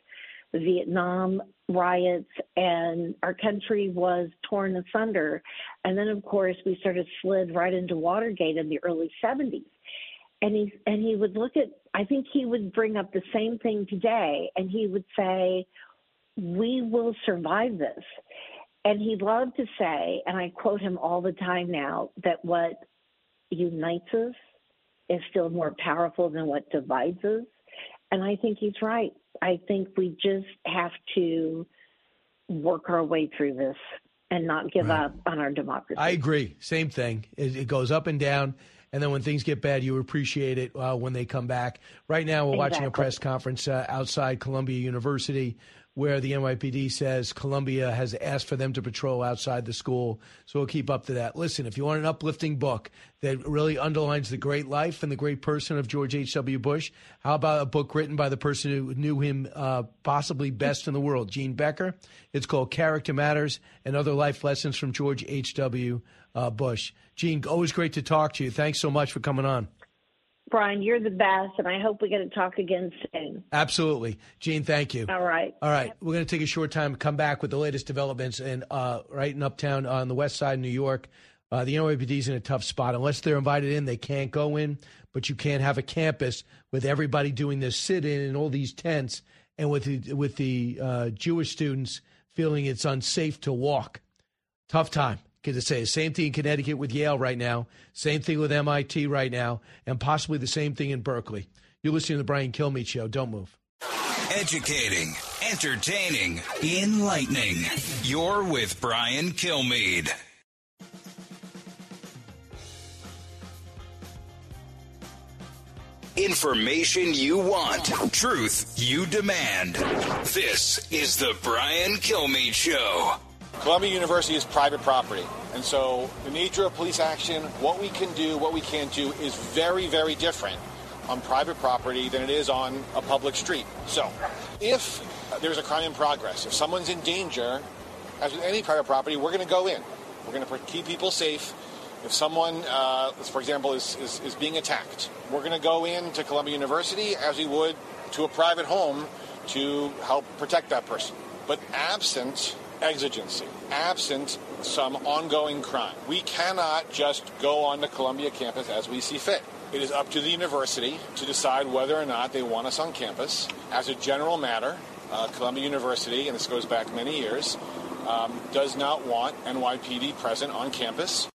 the Vietnam riots, and our country was torn asunder. And then, of course, we sort of slid right into Watergate in the early seventies. And he, and he would look at, I think he would bring up the same thing today, and he would say, we will survive this. And he'd love to say, and I quote him all the time now, that what unites us is still more powerful than what divides us. And I think he's right. I think we just have to work our way through this and not give right. up on our democracy. I agree. Same thing. It, it goes up and down. And then when things get bad, you appreciate it uh, when they come back. Right now, we're exactly. watching a press conference uh, outside Columbia University where the N Y P D says Columbia has asked for them to patrol outside the school. So we'll keep up to that. Listen, if you want an uplifting book that really underlines the great life and the great person of George H W. Bush, how about a book written by the person who knew him uh, possibly best in the world, Gene Becker? It's called Character Matters and Other Life Lessons from George H W. Uh, Bush. Gene, always great to talk to you. Thanks so much for coming on. Brian, you're the best, and I hope we get to talk again soon. Absolutely. Gene, thank you. All right. All right. We're going to take a short time, come back with the latest developments. And uh, right in Uptown on the west side of New York, uh, the N Y P D is in a tough spot. Unless they're invited in, they can't go in. But you can't have a campus with everybody doing this sit-in and all these tents, and with the, with the uh, Jewish students feeling it's unsafe to walk. Tough time. To say same thing in Connecticut with Yale right now, same thing with M I T right now, and possibly the same thing in Berkeley. You're listening to the Brian Kilmeade Show. Don't move. Educating, entertaining, enlightening. You're with Brian Kilmeade. Information you want, truth you demand. This is the Brian Kilmeade Show. Columbia University is private property, and so the nature of police action, what we can do, what we can't do, is very, very different on private property than it is on a public street. So if there's a crime in progress, if someone's in danger, as with any private property, we're going to go in. We're going to keep people safe. If someone, uh, for example, is, is, is being attacked, we're going to go into Columbia University as we would to a private home to help protect that person. But absent exigency, absent some ongoing crime, we cannot just go on the Columbia campus as we see fit. It is up to the university to decide whether or not they want us on campus. As a general matter, uh, Columbia University, and this goes back many years, um, does not want N Y P D present on campus.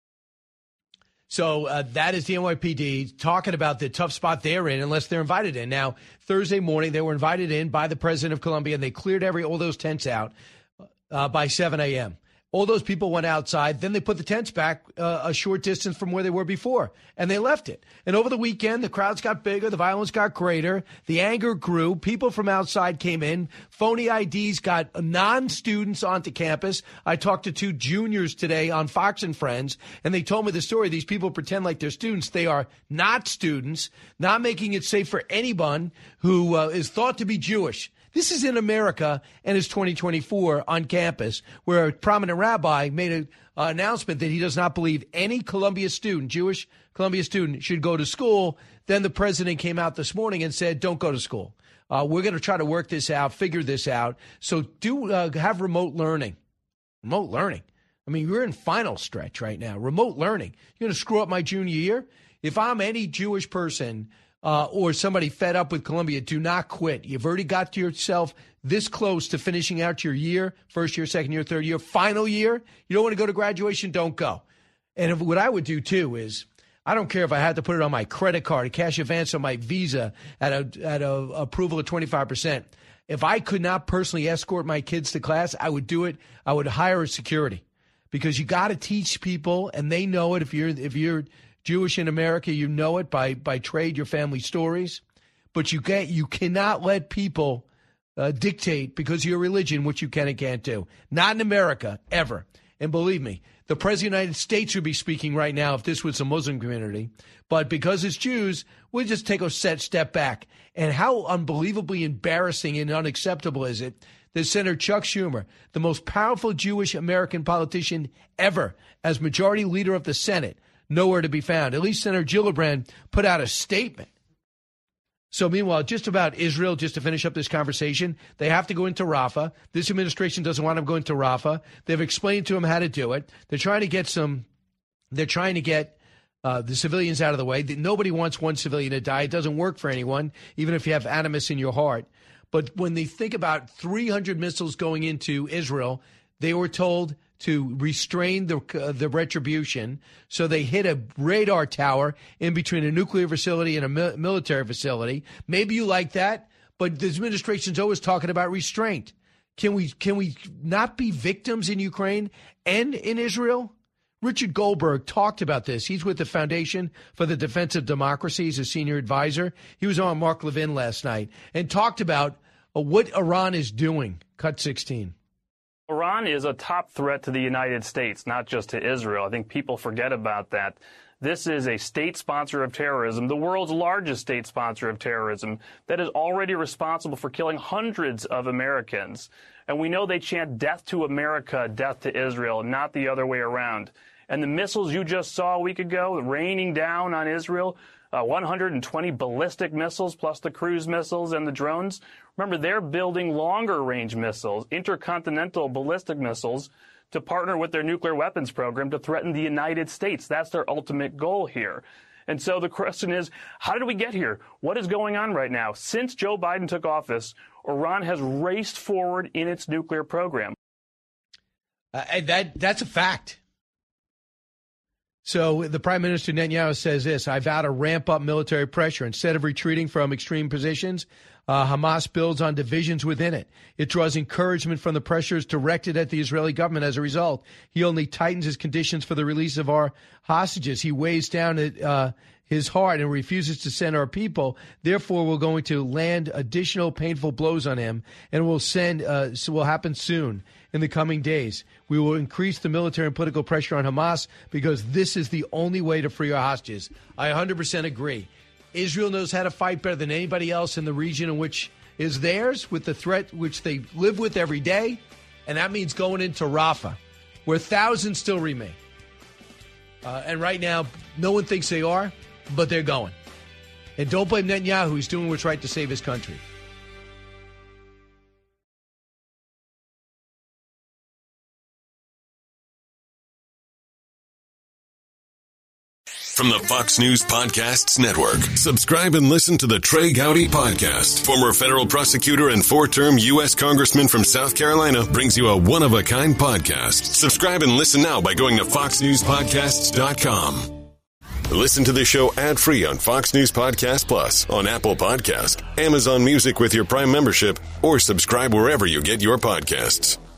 So uh, that is the N Y P D talking about the tough spot they're in unless they're invited in. Now, Thursday morning, they were invited in by the president of Columbia, and they cleared every all those tents out uh, by seven a.m. All those people went outside. Then they put the tents back uh, a short distance from where they were before, and they left it. And over the weekend, the crowds got bigger. The violence got greater. The anger grew. People from outside came in. Phony I Ds got non-students onto campus. I talked to two juniors today on Fox and Friends, and they told me the story. These people pretend like they're students. They are not students, not making it safe for anyone who uh, is thought to be Jewish. This is in America, and it's twenty twenty-four on campus, where a prominent rabbi made an uh, announcement that he does not believe any Columbia student, Jewish Columbia student, should go to school. Then the president came out this morning and said, don't go to school. Uh, we're going to try to work this out, figure this out. So do uh, have remote learning. Remote learning. I mean, we're in final stretch right now. Remote learning. You're going to screw up my junior year? If I'm any Jewish person Uh, or somebody fed up with Columbia, do not quit. You've already got yourself this close to finishing out your year, first year, second year, third year, final year. You don't want to go to graduation, don't go. And if, what I would do, too, is I don't care if I had to put it on my credit card, a cash advance on my Visa at a at a approval of twenty-five percent. If I could not personally escort my kids to class, I would do it. I would hire a security, because you got to teach people, and they know it. If you're if you're Jewish in America, you know it by by trade, your family stories. But you can't, you cannot let people uh, dictate because of your religion what you can and can't do. Not in America, ever. And believe me, the President of the United States would be speaking right now if this was a Muslim community. But because it's Jews, we'll just take a set step back. And how unbelievably embarrassing and unacceptable is it that Senator Chuck Schumer, the most powerful Jewish American politician ever, as majority leader of the Senate, nowhere to be found. At least Senator Gillibrand put out a statement. So meanwhile, just about Israel, just to finish up this conversation, they have to go into Rafah. This administration doesn't want them going to Rafah. They've explained to them how to do it. They're trying to get some, they're trying to get uh, the civilians out of the way. Nobody wants one civilian to die. It doesn't work for anyone, even if you have animus in your heart. But when they think about three hundred missiles going into Israel, they were told to restrain the uh, the retribution. So they hit a radar tower in between a nuclear facility and a mi- military facility. Maybe you like that, but this administration's always talking about restraint. Can we can we not be victims in Ukraine and in Israel? Richard Goldberg talked about this. He's with the Foundation for the Defense of Democracy. He's a senior advisor. He was on Mark Levin last night and talked about uh, what Iran is doing. Cut sixteen. Iran is a top threat to the United States, not just to Israel. I think people forget about that. This is a state sponsor of terrorism, the world's largest state sponsor of terrorism, that is already responsible for killing hundreds of Americans. And we know they chant death to America, death to Israel, not the other way around. And the missiles you just saw a week ago raining down on Israel, uh, one hundred twenty ballistic missiles plus the cruise missiles and the drones. Remember, they're building longer range missiles, intercontinental ballistic missiles, to partner with their nuclear weapons program to threaten the United States. That's their ultimate goal here. And so the question is, how did we get here? What is going on right now? Since Joe Biden took office, Iran has raced forward in its nuclear program. Uh, that that's a fact. So the Prime Minister Netanyahu says this: I vow to ramp up military pressure. Instead of retreating from extreme positions, uh, Hamas builds on divisions within it. It draws encouragement from the pressures directed at the Israeli government. As a result, he only tightens his conditions for the release of our hostages. He weighs down uh, his heart and refuses to send our people. Therefore, we're going to land additional painful blows on him, and will send. Uh, so will happen soon in the coming days. We will increase the military and political pressure on Hamas because this is the only way to free our hostages. I one hundred percent agree. Israel knows how to fight better than anybody else in the region in which is theirs, with the threat which they live with every day, and that means going into Rafah, where thousands still remain. Uh, and right now, no one thinks they are, but they're going. And don't blame Netanyahu. He's doing what's right to save his country. From the Fox News Podcasts Network. Subscribe and listen to the Trey Gowdy Podcast. Former federal prosecutor and four-term U S Congressman from South Carolina brings you a one-of-a-kind podcast. Subscribe and listen now by going to fox news podcasts dot com. Listen to the show ad-free on Fox News Podcast Plus, on Apple Podcast, Amazon Music with your Prime membership, or subscribe wherever you get your podcasts.